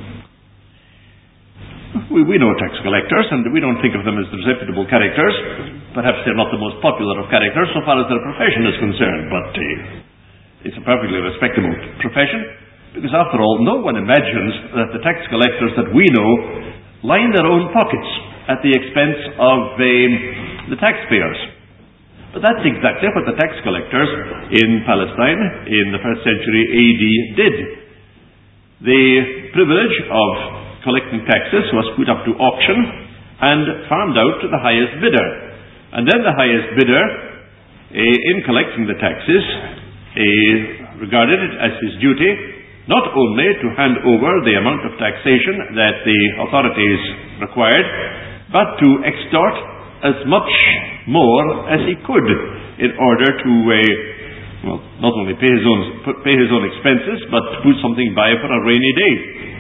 We, we know tax collectors, and we don't think of them as disreputable characters. Perhaps they're not the most popular of characters so far as their profession is concerned, but uh, it's a perfectly respectable profession, because after all, no one imagines that the tax collectors that we know line their own pockets at the expense of uh, the taxpayers. But that's exactly what the tax collectors in Palestine in the first century A D did. The privilege of collecting taxes was put up to auction and farmed out to the highest bidder. And then the highest bidder, uh, in collecting the taxes, uh, regarded it as his duty not only to hand over the amount of taxation that the authorities required, but to extort as much more as he could in order to, uh, well, not only pay his own pay his own expenses, but to put something by for a rainy day.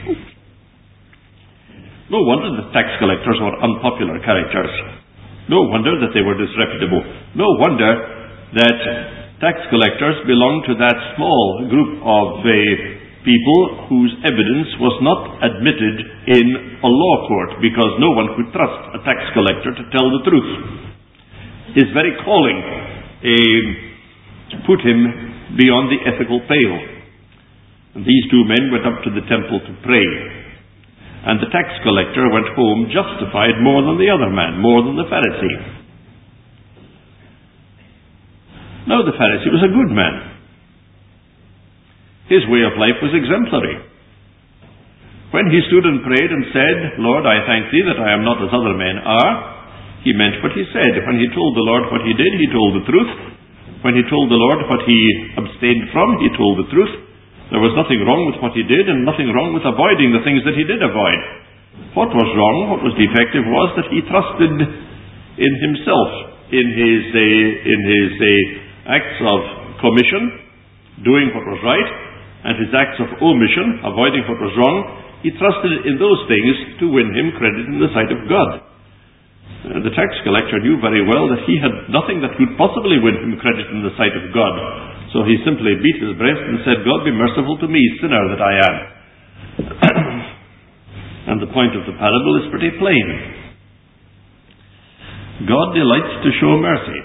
No wonder the tax collectors were unpopular characters. No wonder that they were disreputable. No wonder that tax collectors belonged to that small group of uh, people whose evidence was not admitted in a law court, because no one could trust a tax collector to tell the truth. His very calling uh, put him beyond the ethical pale. And these two men went up to the temple to pray, and the tax collector went home justified more than the other man, more than the Pharisee. Now the Pharisee was a good man. His way of life was exemplary. When he stood and prayed and said, "Lord, I thank thee that I am not as other men are," he meant what he said. When he told the Lord what he did, he told the truth. When he told the Lord what he abstained from, he told the truth. There was nothing wrong with what he did, and nothing wrong with avoiding the things that he did avoid. What was wrong, what was defective, was that he trusted in himself, in his, uh, in his uh, acts of commission, doing what was right, and his acts of omission, avoiding what was wrong. He trusted in those things to win him credit in the sight of God. Uh, the tax collector knew very well that he had nothing that could possibly win him credit in the sight of God. So he simply beat his breast and said, "God be merciful to me, sinner that I am." And the point of the parable is pretty plain. God delights to show mercy.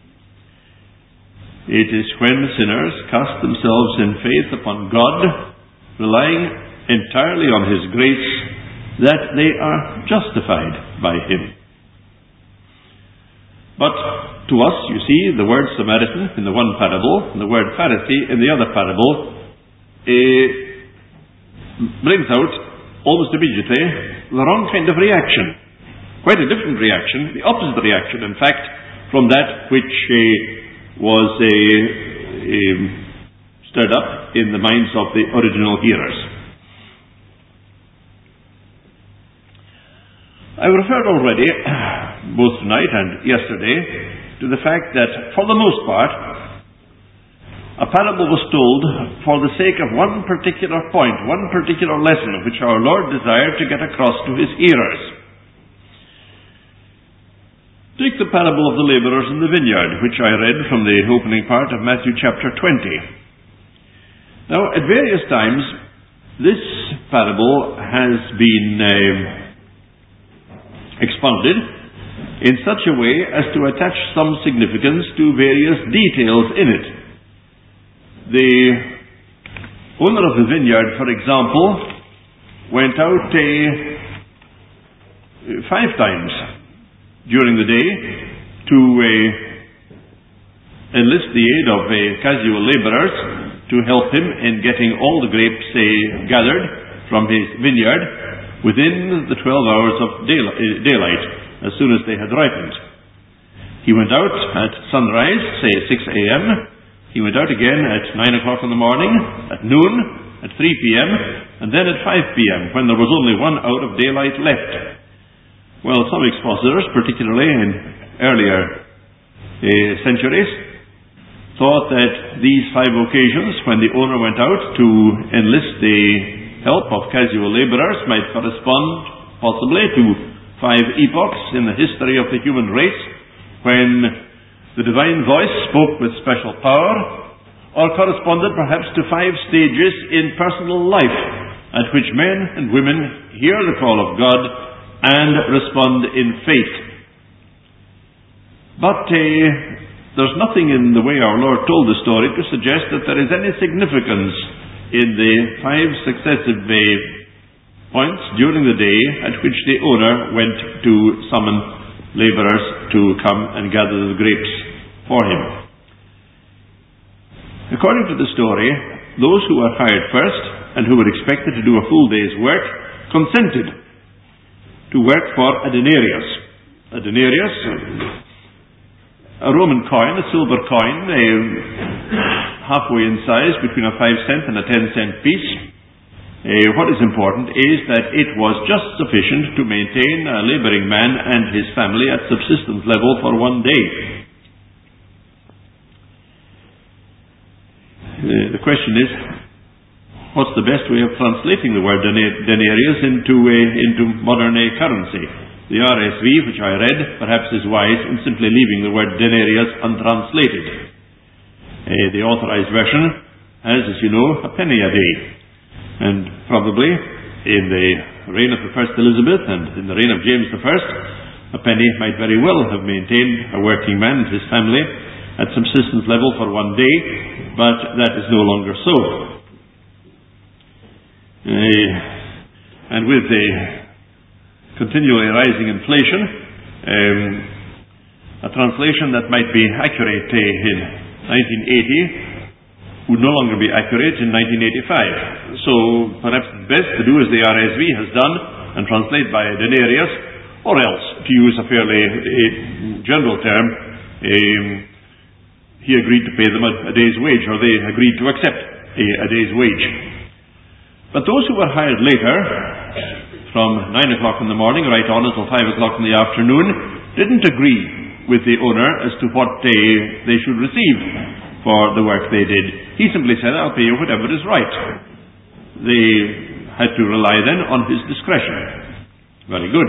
It is when sinners cast themselves in faith upon God, relying entirely on His grace, that they are justified by Him. But to us, you see, the word Samaritan in the one parable, and the word Pharisee in the other parable, eh, brings out almost immediately the wrong kind of reaction. Quite a different reaction, the opposite reaction, in fact, from that which uh, was uh, uh, stirred up in the minds of the original hearers. I referred already, both tonight and yesterday, to the fact that, for the most part, a parable was told for the sake of one particular point, one particular lesson which our Lord desired to get across to His hearers. Take the parable of the labourers in the vineyard, which I read from the opening part of Matthew chapter twenty. Now, at various times, this parable has been uh, expounded in such a way as to attach some significance to various details in it. The owner of the vineyard, for example, went out uh, five times during the day to uh, enlist the aid of uh, casual laborers to help him in getting all the grapes uh, gathered from his vineyard within the twelve hours of daylight, uh, daylight, as soon as they had ripened. He went out at sunrise, say six a.m. He went out again at nine o'clock in the morning, at noon, at three p.m., and then at five p.m., when there was only one hour of daylight left. Well, some expositors, particularly in earlier uh, centuries, thought that these five occasions when the owner went out to enlist the help of casual laborers might correspond possibly to five epochs in the history of the human race, when the divine voice spoke with special power or corresponded perhaps to five stages in personal life at which men and women hear the call of God and respond in faith. But uh, there's nothing in the way our Lord told the story to suggest that there is any significance in the five successive uh, points during the day at which the owner went to summon labourers to come and gather the grapes for him. According to the story, those who were hired first and who were expected to do a full day's work consented to work for a denarius. A denarius, a Roman coin, a silver coin, a halfway in size between a five cent and a ten cent piece. Uh, what is important is that it was just sufficient to maintain a labouring man and his family at subsistence level for one day. Uh, the question is, what's the best way of translating the word denarius into, uh, into modern uh, currency? The R S V, which I read, perhaps is wise in simply leaving the word denarius untranslated. Uh, the authorized version has, as you know, a penny a day. And probably in the reign of the first Elizabeth and in the reign of James the First, a penny might very well have maintained a working man and his family at subsistence level for one day, but that is no longer so. Uh, and with the continually rising inflation, um, a translation that might be accurate uh, in nineteen eighty would no longer be accurate in nineteen eighty-five. So perhaps best to do as the R S V has done and translate by denarius, or else, to use a fairly uh, general term, um, he agreed to pay them a, a day's wage, or they agreed to accept a, a day's wage. But those who were hired later, from nine o'clock in the morning right on until five o'clock in the afternoon, didn't agree with the owner as to what they, they should receive for the work they did. He simply said, I'll pay you whatever is right. They had to rely then on his discretion. Very good.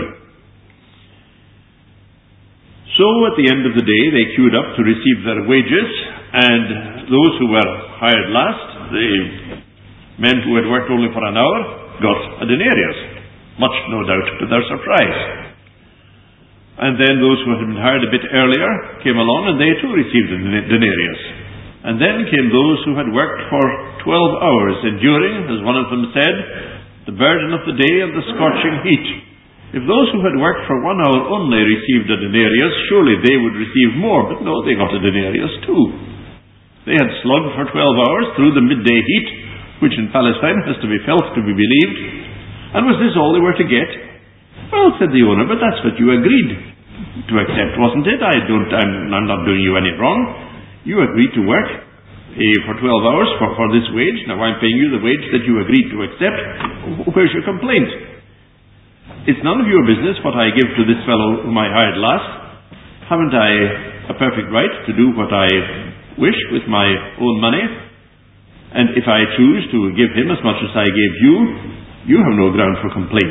So at the end of the day, they queued up to receive their wages, and those who were hired last, the men who had worked only for an hour, got a denarius, much no doubt to their surprise. And then those who had been hired a bit earlier came along, and they too received a denarius. And then came those who had worked for twelve hours, enduring, as one of them said, the burden of the day and the scorching heat. If those who had worked for one hour only received a denarius, surely they would receive more. But no, they got a denarius too. They had slugged for twelve hours through the midday heat, which in Palestine has to be felt to be believed. And was this all they were to get? Well, said the owner, but that's what you agreed to accept, wasn't it? I don't, I'm, I'm not doing you any wrong. You agreed to work uh, for twelve hours for, for this wage. Now I'm paying you the wage that you agreed to accept. Where's your complaint? It's none of your business what I give to this fellow whom I hired last. Haven't I a perfect right to do what I wish with my own money? And if I choose to give him as much as I gave you, you have no ground for complaint.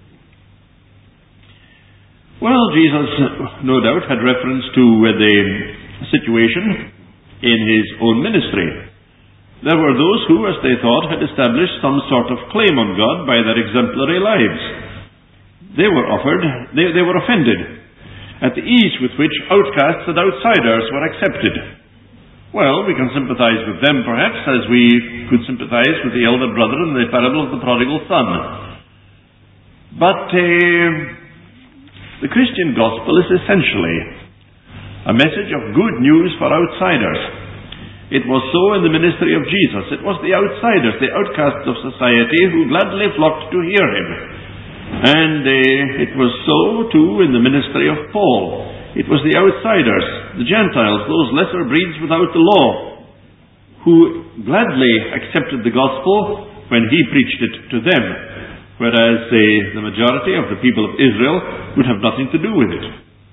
Well, Jesus, no doubt, had reference to uh, the situation in his own ministry. There were those who, as they thought, had established some sort of claim on God by their exemplary lives. They were offered, they, they were offended at the ease with which outcasts and outsiders were accepted. Well, we can sympathize with them, perhaps, as we could sympathize with the elder brother in the parable of the prodigal son. But uh, the Christian gospel is essentially a message of good news for outsiders. It was so in the ministry of Jesus. It was the outsiders, the outcasts of society, who gladly flocked to hear him. And uh, it was so too in the ministry of Paul. It was the outsiders, the Gentiles, those lesser breeds without the law, who gladly accepted the gospel when he preached it to them, whereas uh, the majority of the people of Israel would have nothing to do with it.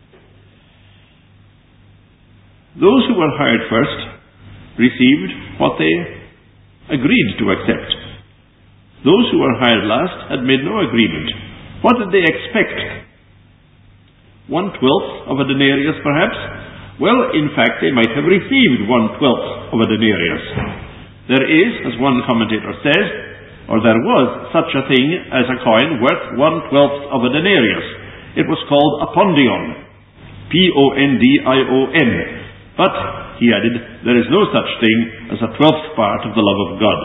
Those who were hired first received what they agreed to accept. Those who were hired last had made no agreement. What did they expect? One twelfth of a denarius, perhaps? Well, in fact, they might have received one-twelfth of a denarius. There is, as one commentator says, or there was such a thing as a coin worth one-twelfth of a denarius. It was called a pondion, P O N D I O N. But, he added, there is no such thing as a twelfth part of the love of God.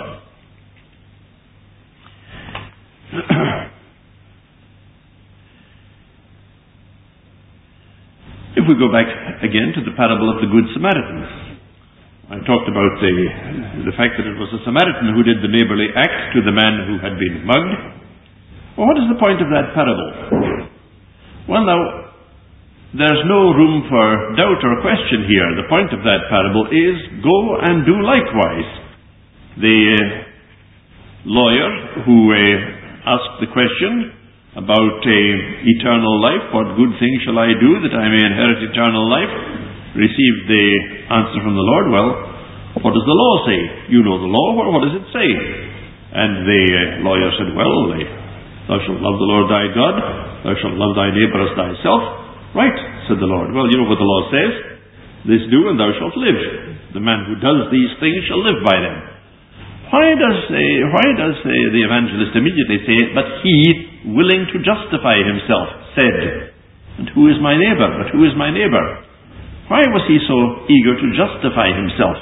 If we go back again to the parable of the Good Samaritan, I talked about the, the fact that it was a Samaritan who did the neighbourly act to the man who had been mugged. Well, what is the point of that parable? Well, now, there's no room for doubt or question here. The point of that parable is, go and do likewise. The uh, lawyer who uh, asked the question about uh, eternal life, what good thing shall I do that I may inherit eternal life, received the answer from the Lord, well, what does the law say? You know the law, well, what does it say? And the uh, lawyer said, well, uh, thou shalt love the Lord thy God, thou shalt love thy neighbour as thyself. Right, said the Lord. Well, you know what the law says. This do and thou shalt live. The man who does these things shall live by them. Why does, uh, why does uh, the evangelist immediately say, but he, willing to justify himself, said, and who is my neighbour? But who is my neighbour? Why was he so eager to justify himself?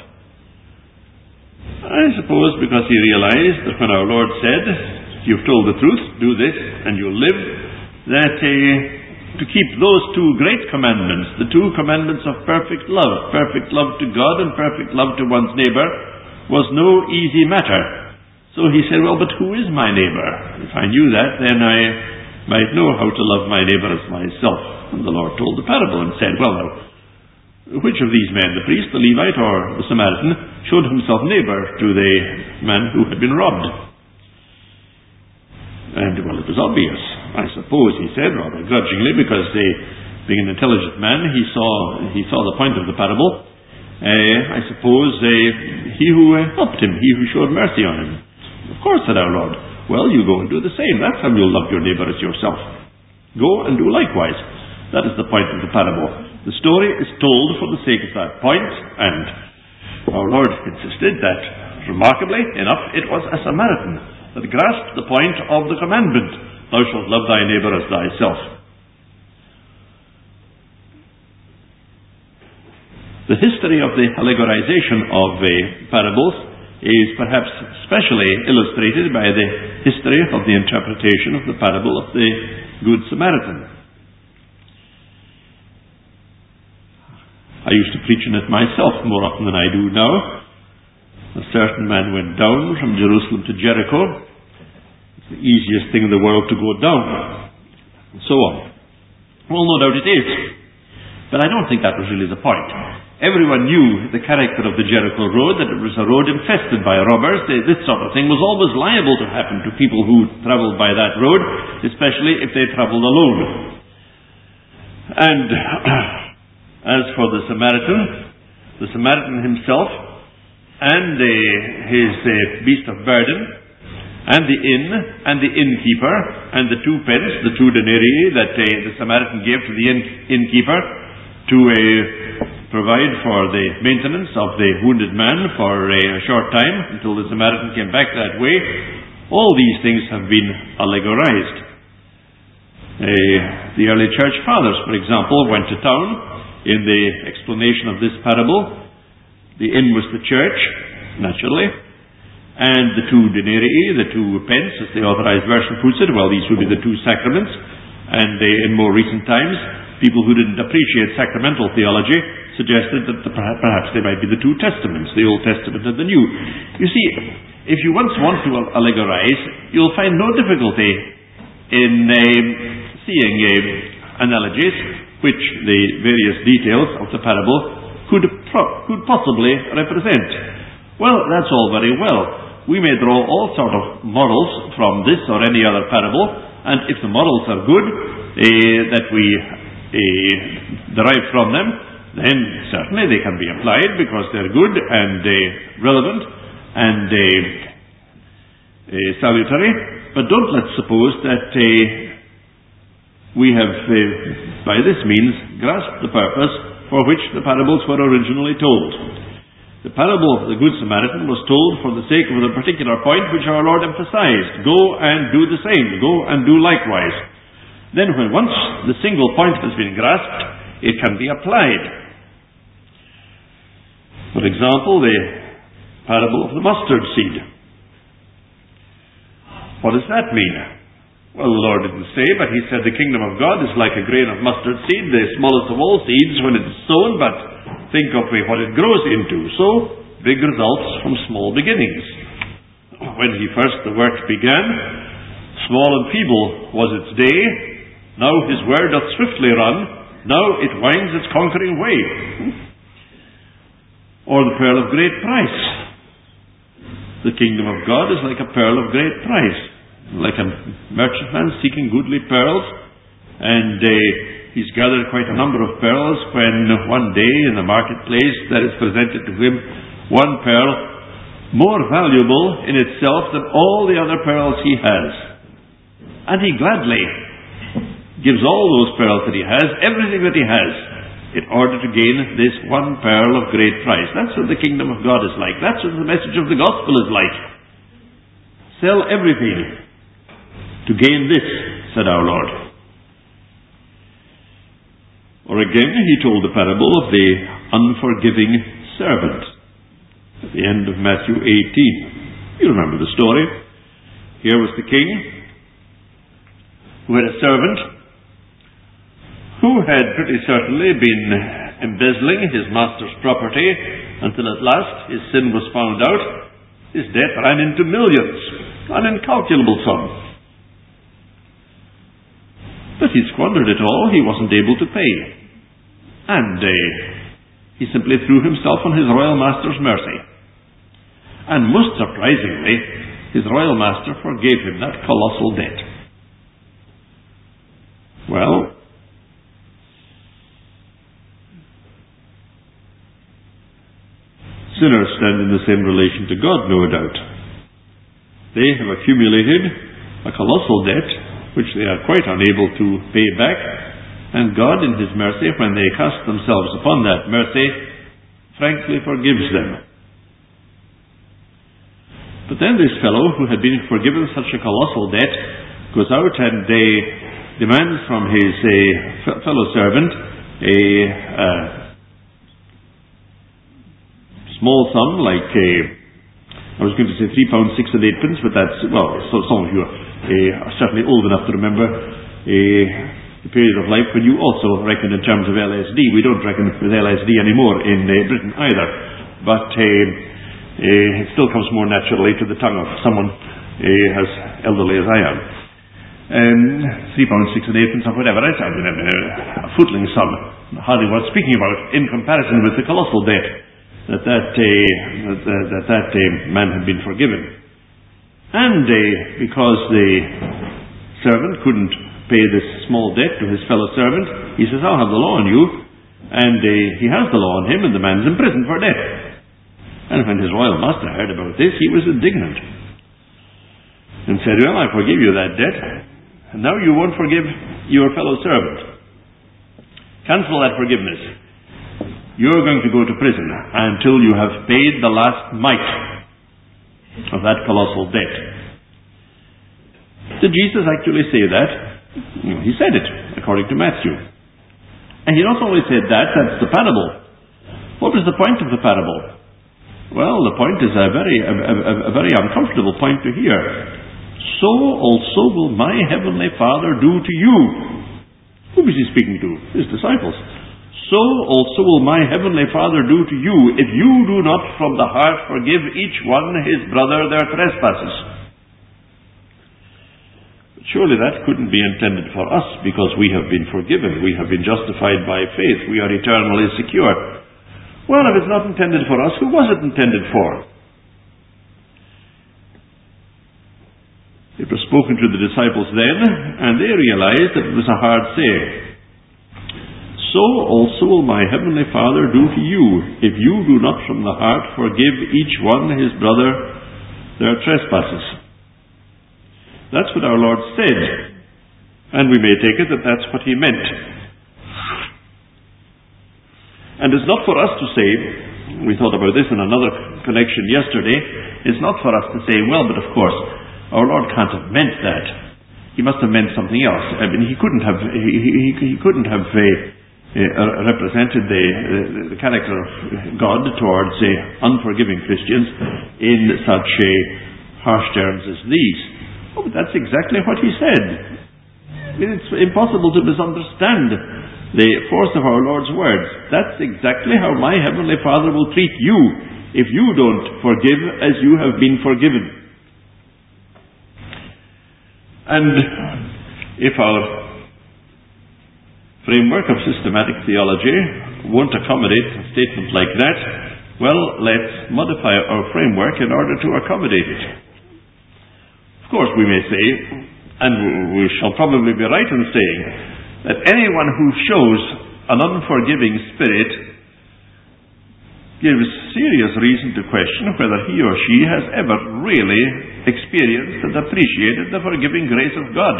I suppose because he realized that when our Lord said, you've told the truth, do this, and you'll live, that uh, to keep those two great commandments, the two commandments of perfect love, perfect love to God and perfect love to one's neighbour, was no easy matter. So he said, well, but who is my neighbour? If I knew that, then I might know how to love my neighbour as myself. And the Lord told the parable and said, well, now, which of these men, the priest, the Levite, or the Samaritan, showed himself neighbour to the man who had been robbed? And, well, it was obvious, I suppose, he said, rather grudgingly, because uh, being an intelligent man, he saw he saw the point of the parable. Uh, I suppose uh, he who uh, helped him, he who showed mercy on him. Of course, said our Lord. Well, you go and do the same. That's how you'll love your neighbour as yourself. Go and do likewise. That is the point of the parable. The story is told for the sake of that point, and our Lord insisted that, remarkably enough, it was a Samaritan that grasped the point of the commandment, thou shalt love thy neighbour as thyself. The history of the allegorization of the parables is perhaps specially illustrated by the history of the interpretation of the parable of the Good Samaritan. I used to preach in it myself more often than I do now. A certain man went down from Jerusalem to Jericho. It's the easiest thing in the world to go down, and so on. Well, no doubt it is. But I don't think that was really the point. Everyone knew the character of the Jericho road, that it was a road infested by robbers. This sort of thing was always liable to happen to people who travelled by that road, especially if they travelled alone. And as for the Samaritan, the Samaritan himself, and uh, his uh, beast of burden, and the inn, and the innkeeper, and the two pence, the two denarii that uh, the Samaritan gave to the inn, innkeeper to uh, provide for the maintenance of the wounded man for uh, a short time until the Samaritan came back that way. All these things have been allegorized. Uh, the early church fathers, for example, went to town in the explanation of this parable. The inn was the church, naturally, and the two denarii, the two pence, as the Authorized Version puts it, well, these would be the two sacraments. And uh, in more recent times, people who didn't appreciate sacramental theology suggested that the, perhaps they might be the two testaments, the Old Testament and the New. You see, if you once want to allegorize, you'll find no difficulty in uh, seeing uh, analogies which the various details of the parable could, pro- could possibly represent. Well, that's all very well. We may draw all sorts of morals from this or any other parable, and if the morals are good, uh, that we uh, derive from them, then certainly they can be applied because they're good and uh, relevant and uh, uh, salutary. But don't let's suppose that uh, we have, uh, by this means, grasped the purpose for which the parables were originally told. The parable of the Good Samaritan was told for the sake of the particular point which our Lord emphasized. Go and do the same. Go and do likewise. Then when once the single point has been grasped, it can be applied. For example, the parable of the mustard seed. What does that mean? Well, the Lord didn't say, but He said the kingdom of God is like a grain of mustard seed, the smallest of all seeds when it is sown, but think of what it grows into. So, big results from small beginnings. When He first the work began, small and feeble was its day. Now His word doth swiftly run. Now it winds its conquering way. Or the pearl of great price. The kingdom of God is like a pearl of great price. Like a merchantman seeking goodly pearls, and uh, he's gathered quite a number of pearls when one day in the marketplace there is presented to him one pearl more valuable in itself than all the other pearls he has. And he gladly gives all those pearls that he has, everything that he has, in order to gain this one pearl of great price. That's what the kingdom of God is like. That's what the message of the gospel is like. Sell everything to gain this, said our Lord. Or again, He told the parable of the unforgiving servant at the end of Matthew eighteen. You remember the story. Here was the king who had a servant who had pretty certainly been embezzling his master's property until at last his sin was found out. His debt ran into millions, an incalculable sum. But he squandered it all. He wasn't able to pay. And uh, he simply threw himself on his royal master's mercy. And most surprisingly, his royal master forgave him that colossal debt. Well, sinners stand in the same relation to God, no doubt. They have accumulated a colossal debt which they are quite unable to pay back, and God in His mercy, when they cast themselves upon that mercy, frankly forgives them. But then this fellow, who had been forgiven such a colossal debt, goes out and uh, demands from his uh, fellow servant a uh, small sum, like a, I was going to say three pounds six and eightpence, but that's, well, so some of you are Uh, are certainly old enough to remember uh, the period of life when you also reckon in terms of L S D. We don't reckon with L S D anymore in uh, Britain either, but uh, uh, it still comes more naturally to the tongue of someone uh, as elderly as I am. Um, three pounds six and eightpence or whatever, it's a footling sum, hardly worth speaking about in comparison with the colossal debt that that, uh, that, that, that uh, man had been forgiven. And uh, because the servant couldn't pay this small debt to his fellow servant, he says, I'll have the law on you. And uh, he has the law on him, and the man's in prison for debt. And when his royal master heard about this, he was indignant. And said, well, I forgive you that debt. And now you won't forgive your fellow servant. Cancel that forgiveness. You're going to go to prison until you have paid the last mite of that colossal debt. Did Jesus actually say that? No, He said it, according to Matthew. And He not only said that, that's the parable. What was the point of the parable? Well, the point is a very, a, a, a very uncomfortable point to hear. So also will my heavenly Father do to you. Who was He speaking to? His disciples. So also will my heavenly Father do to you, if you do not from the heart forgive each one his brother their trespasses. But surely that couldn't be intended for us, because we have been forgiven. We have been justified by faith. We are eternally secure. Well, if it's not intended for us, who was it intended for? It was spoken to the disciples then, and they realized that it was a hard saying. So also will my heavenly Father do to you, if you do not from the heart forgive each one his brother their trespasses. That's what our Lord said, and we may take it that that's what He meant. And it's not for us to say, we thought about this in another connection yesterday, it's not for us to say, well, but of course, our Lord can't have meant that. He must have meant something else. I mean, he couldn't have, he, he, he couldn't have uh, uh, represented the, uh, the character of God towards uh, unforgiving Christians in such uh, harsh terms as these. Oh, but that's exactly what he said. I mean, it's impossible to misunderstand the force of our Lord's words. That's exactly how my Heavenly Father will treat you if you don't forgive as you have been forgiven. And if our framework of systematic theology won't accommodate a statement like that, well, let's modify our framework in order to accommodate it. Of course, we may say, and we shall probably be right in saying, that anyone who shows an unforgiving spirit gives serious reason to question whether he or she has ever really experienced and appreciated the forgiving grace of God.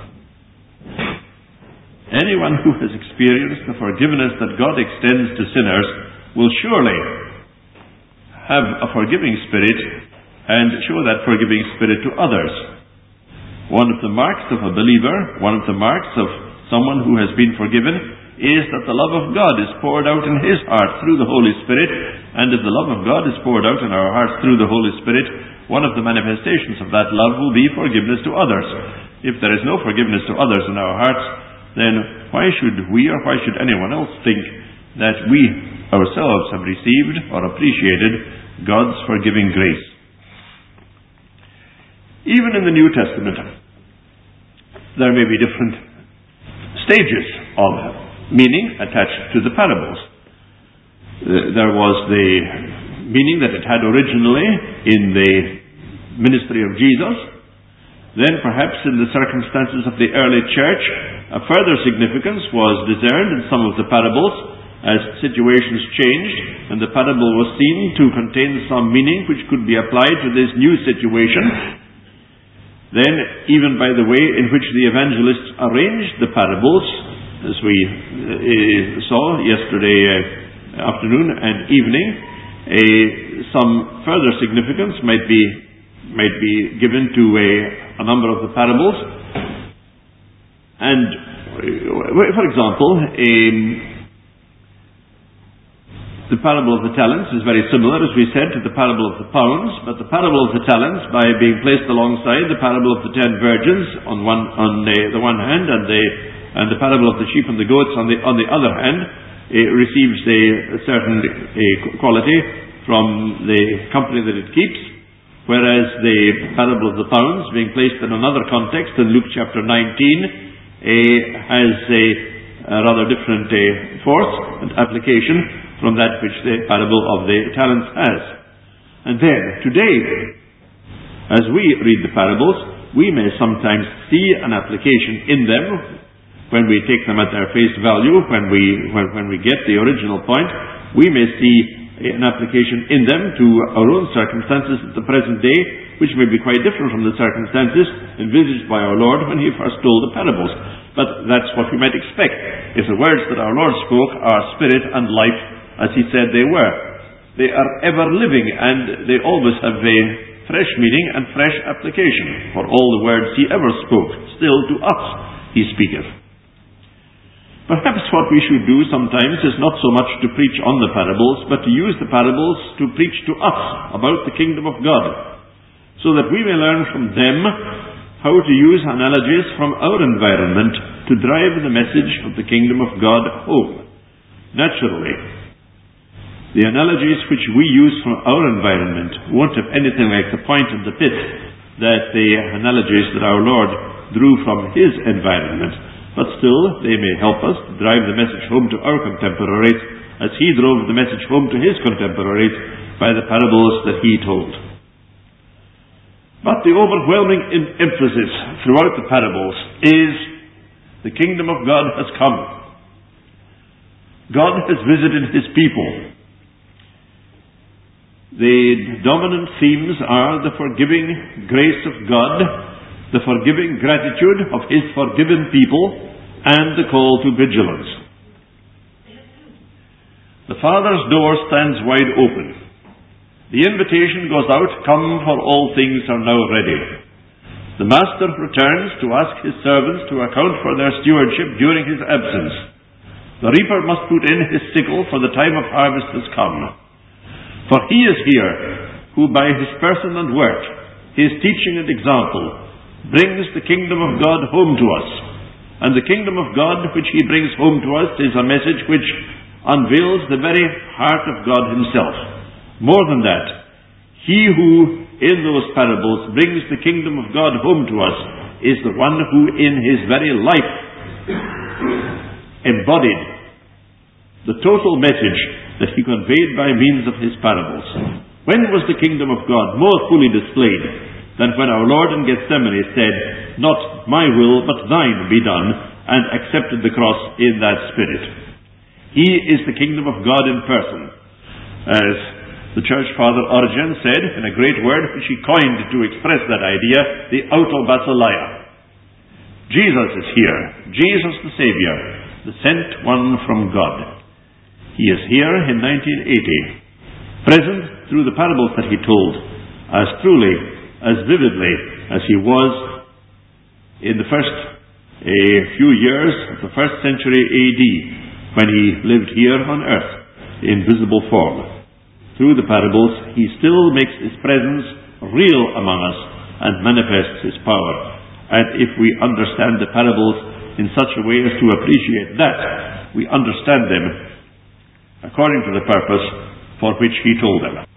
Anyone who has experienced the forgiveness that God extends to sinners will surely have a forgiving spirit and show that forgiving spirit to others. One of the marks of a believer, one of the marks of someone who has been forgiven, is that the love of God is poured out in his heart through the Holy Spirit, and if the love of God is poured out in our hearts through the Holy Spirit, one of the manifestations of that love will be forgiveness to others. If there is no forgiveness to others in our hearts, then why should we or why should anyone else think that we ourselves have received or appreciated God's forgiving grace? Even in the New Testament, there may be different stages of meaning attached to the parables. There was the meaning that it had originally in the ministry of Jesus. Then perhaps in the circumstances of the early church, a further significance was discerned in some of the parables as situations changed and the parable was seen to contain some meaning which could be applied to this new situation. Then, even by the way in which the evangelists arranged the parables, as we uh, saw yesterday uh, afternoon and evening, uh, some further significance might be might be given to a, a number of the parables. And, uh, for example, um, the parable of the talents is very similar, as we said, to the parable of the pounds, but the parable of the talents, by being placed alongside the parable of the ten virgins on one on the, the one hand, and the and the parable of the sheep and the goats on the on the other hand, it receives a, a certain a quality from the company that it keeps, whereas the parable of the pounds, being placed in another context in Luke chapter nineteen, a, has a, a rather different a, force and application from that which the parable of the talents has. And then, today, as we read the parables, we may sometimes see an application in them when we take them at their face value, when we when, when we get the original point. We may see an application in them to our own circumstances at the present day, which may be quite different from the circumstances envisaged by our Lord when he first told the parables. But that's what we might expect, if the words that our Lord spoke are spirit and life, as he said they were. They are ever living, and they always have a fresh meaning and fresh application. For all the words he ever spoke, still to us he speaketh. Perhaps what we should do sometimes is not so much to preach on the parables, but to use the parables to preach to us about the kingdom of God, so that we may learn from them how to use analogies from our environment to drive the message of the kingdom of God home. Naturally, the analogies which we use from our environment won't have anything like the point and the pit that the analogies that our Lord drew from his environment. But still, they may help us to drive the message home to our contemporaries, as he drove the message home to his contemporaries by the parables that he told. But the overwhelming emphasis throughout the parables is the kingdom of God has come. God has visited his people. The dominant themes are the forgiving grace of God, the forgiving gratitude of his forgiven people, and the call to vigilance. The Father's door stands wide open. The invitation goes out, "Come, for all things are now ready." The Master returns to ask his servants to account for their stewardship during his absence. The reaper must put in his sickle, for the time of harvest has come. For he is here who by his person and work, his teaching and example, brings the kingdom of God home to us. And the kingdom of God which he brings home to us is a message which unveils the very heart of God himself. More than that, he who in those parables brings the kingdom of God home to us is the one who in his very life embodied the total message that he conveyed by means of his parables. When was the kingdom of God more fully displayed than when our Lord in Gethsemane said, "Not my will, but thine be done," and accepted the cross in that spirit? He is the kingdom of God in person. As the church father Origen said in a great word which he coined to express that idea, the autobasileia. Jesus is here, Jesus the Saviour, the sent one from God. He is here in nineteen eighty, present through the parables that he told, as truly, as vividly as he was in the first a few years of the first century A D, when he lived here on earth in visible form. Through the parables, he still makes his presence real among us and manifests his power. And if we understand the parables in such a way as to appreciate that, we understand them according to the purpose for which he told them.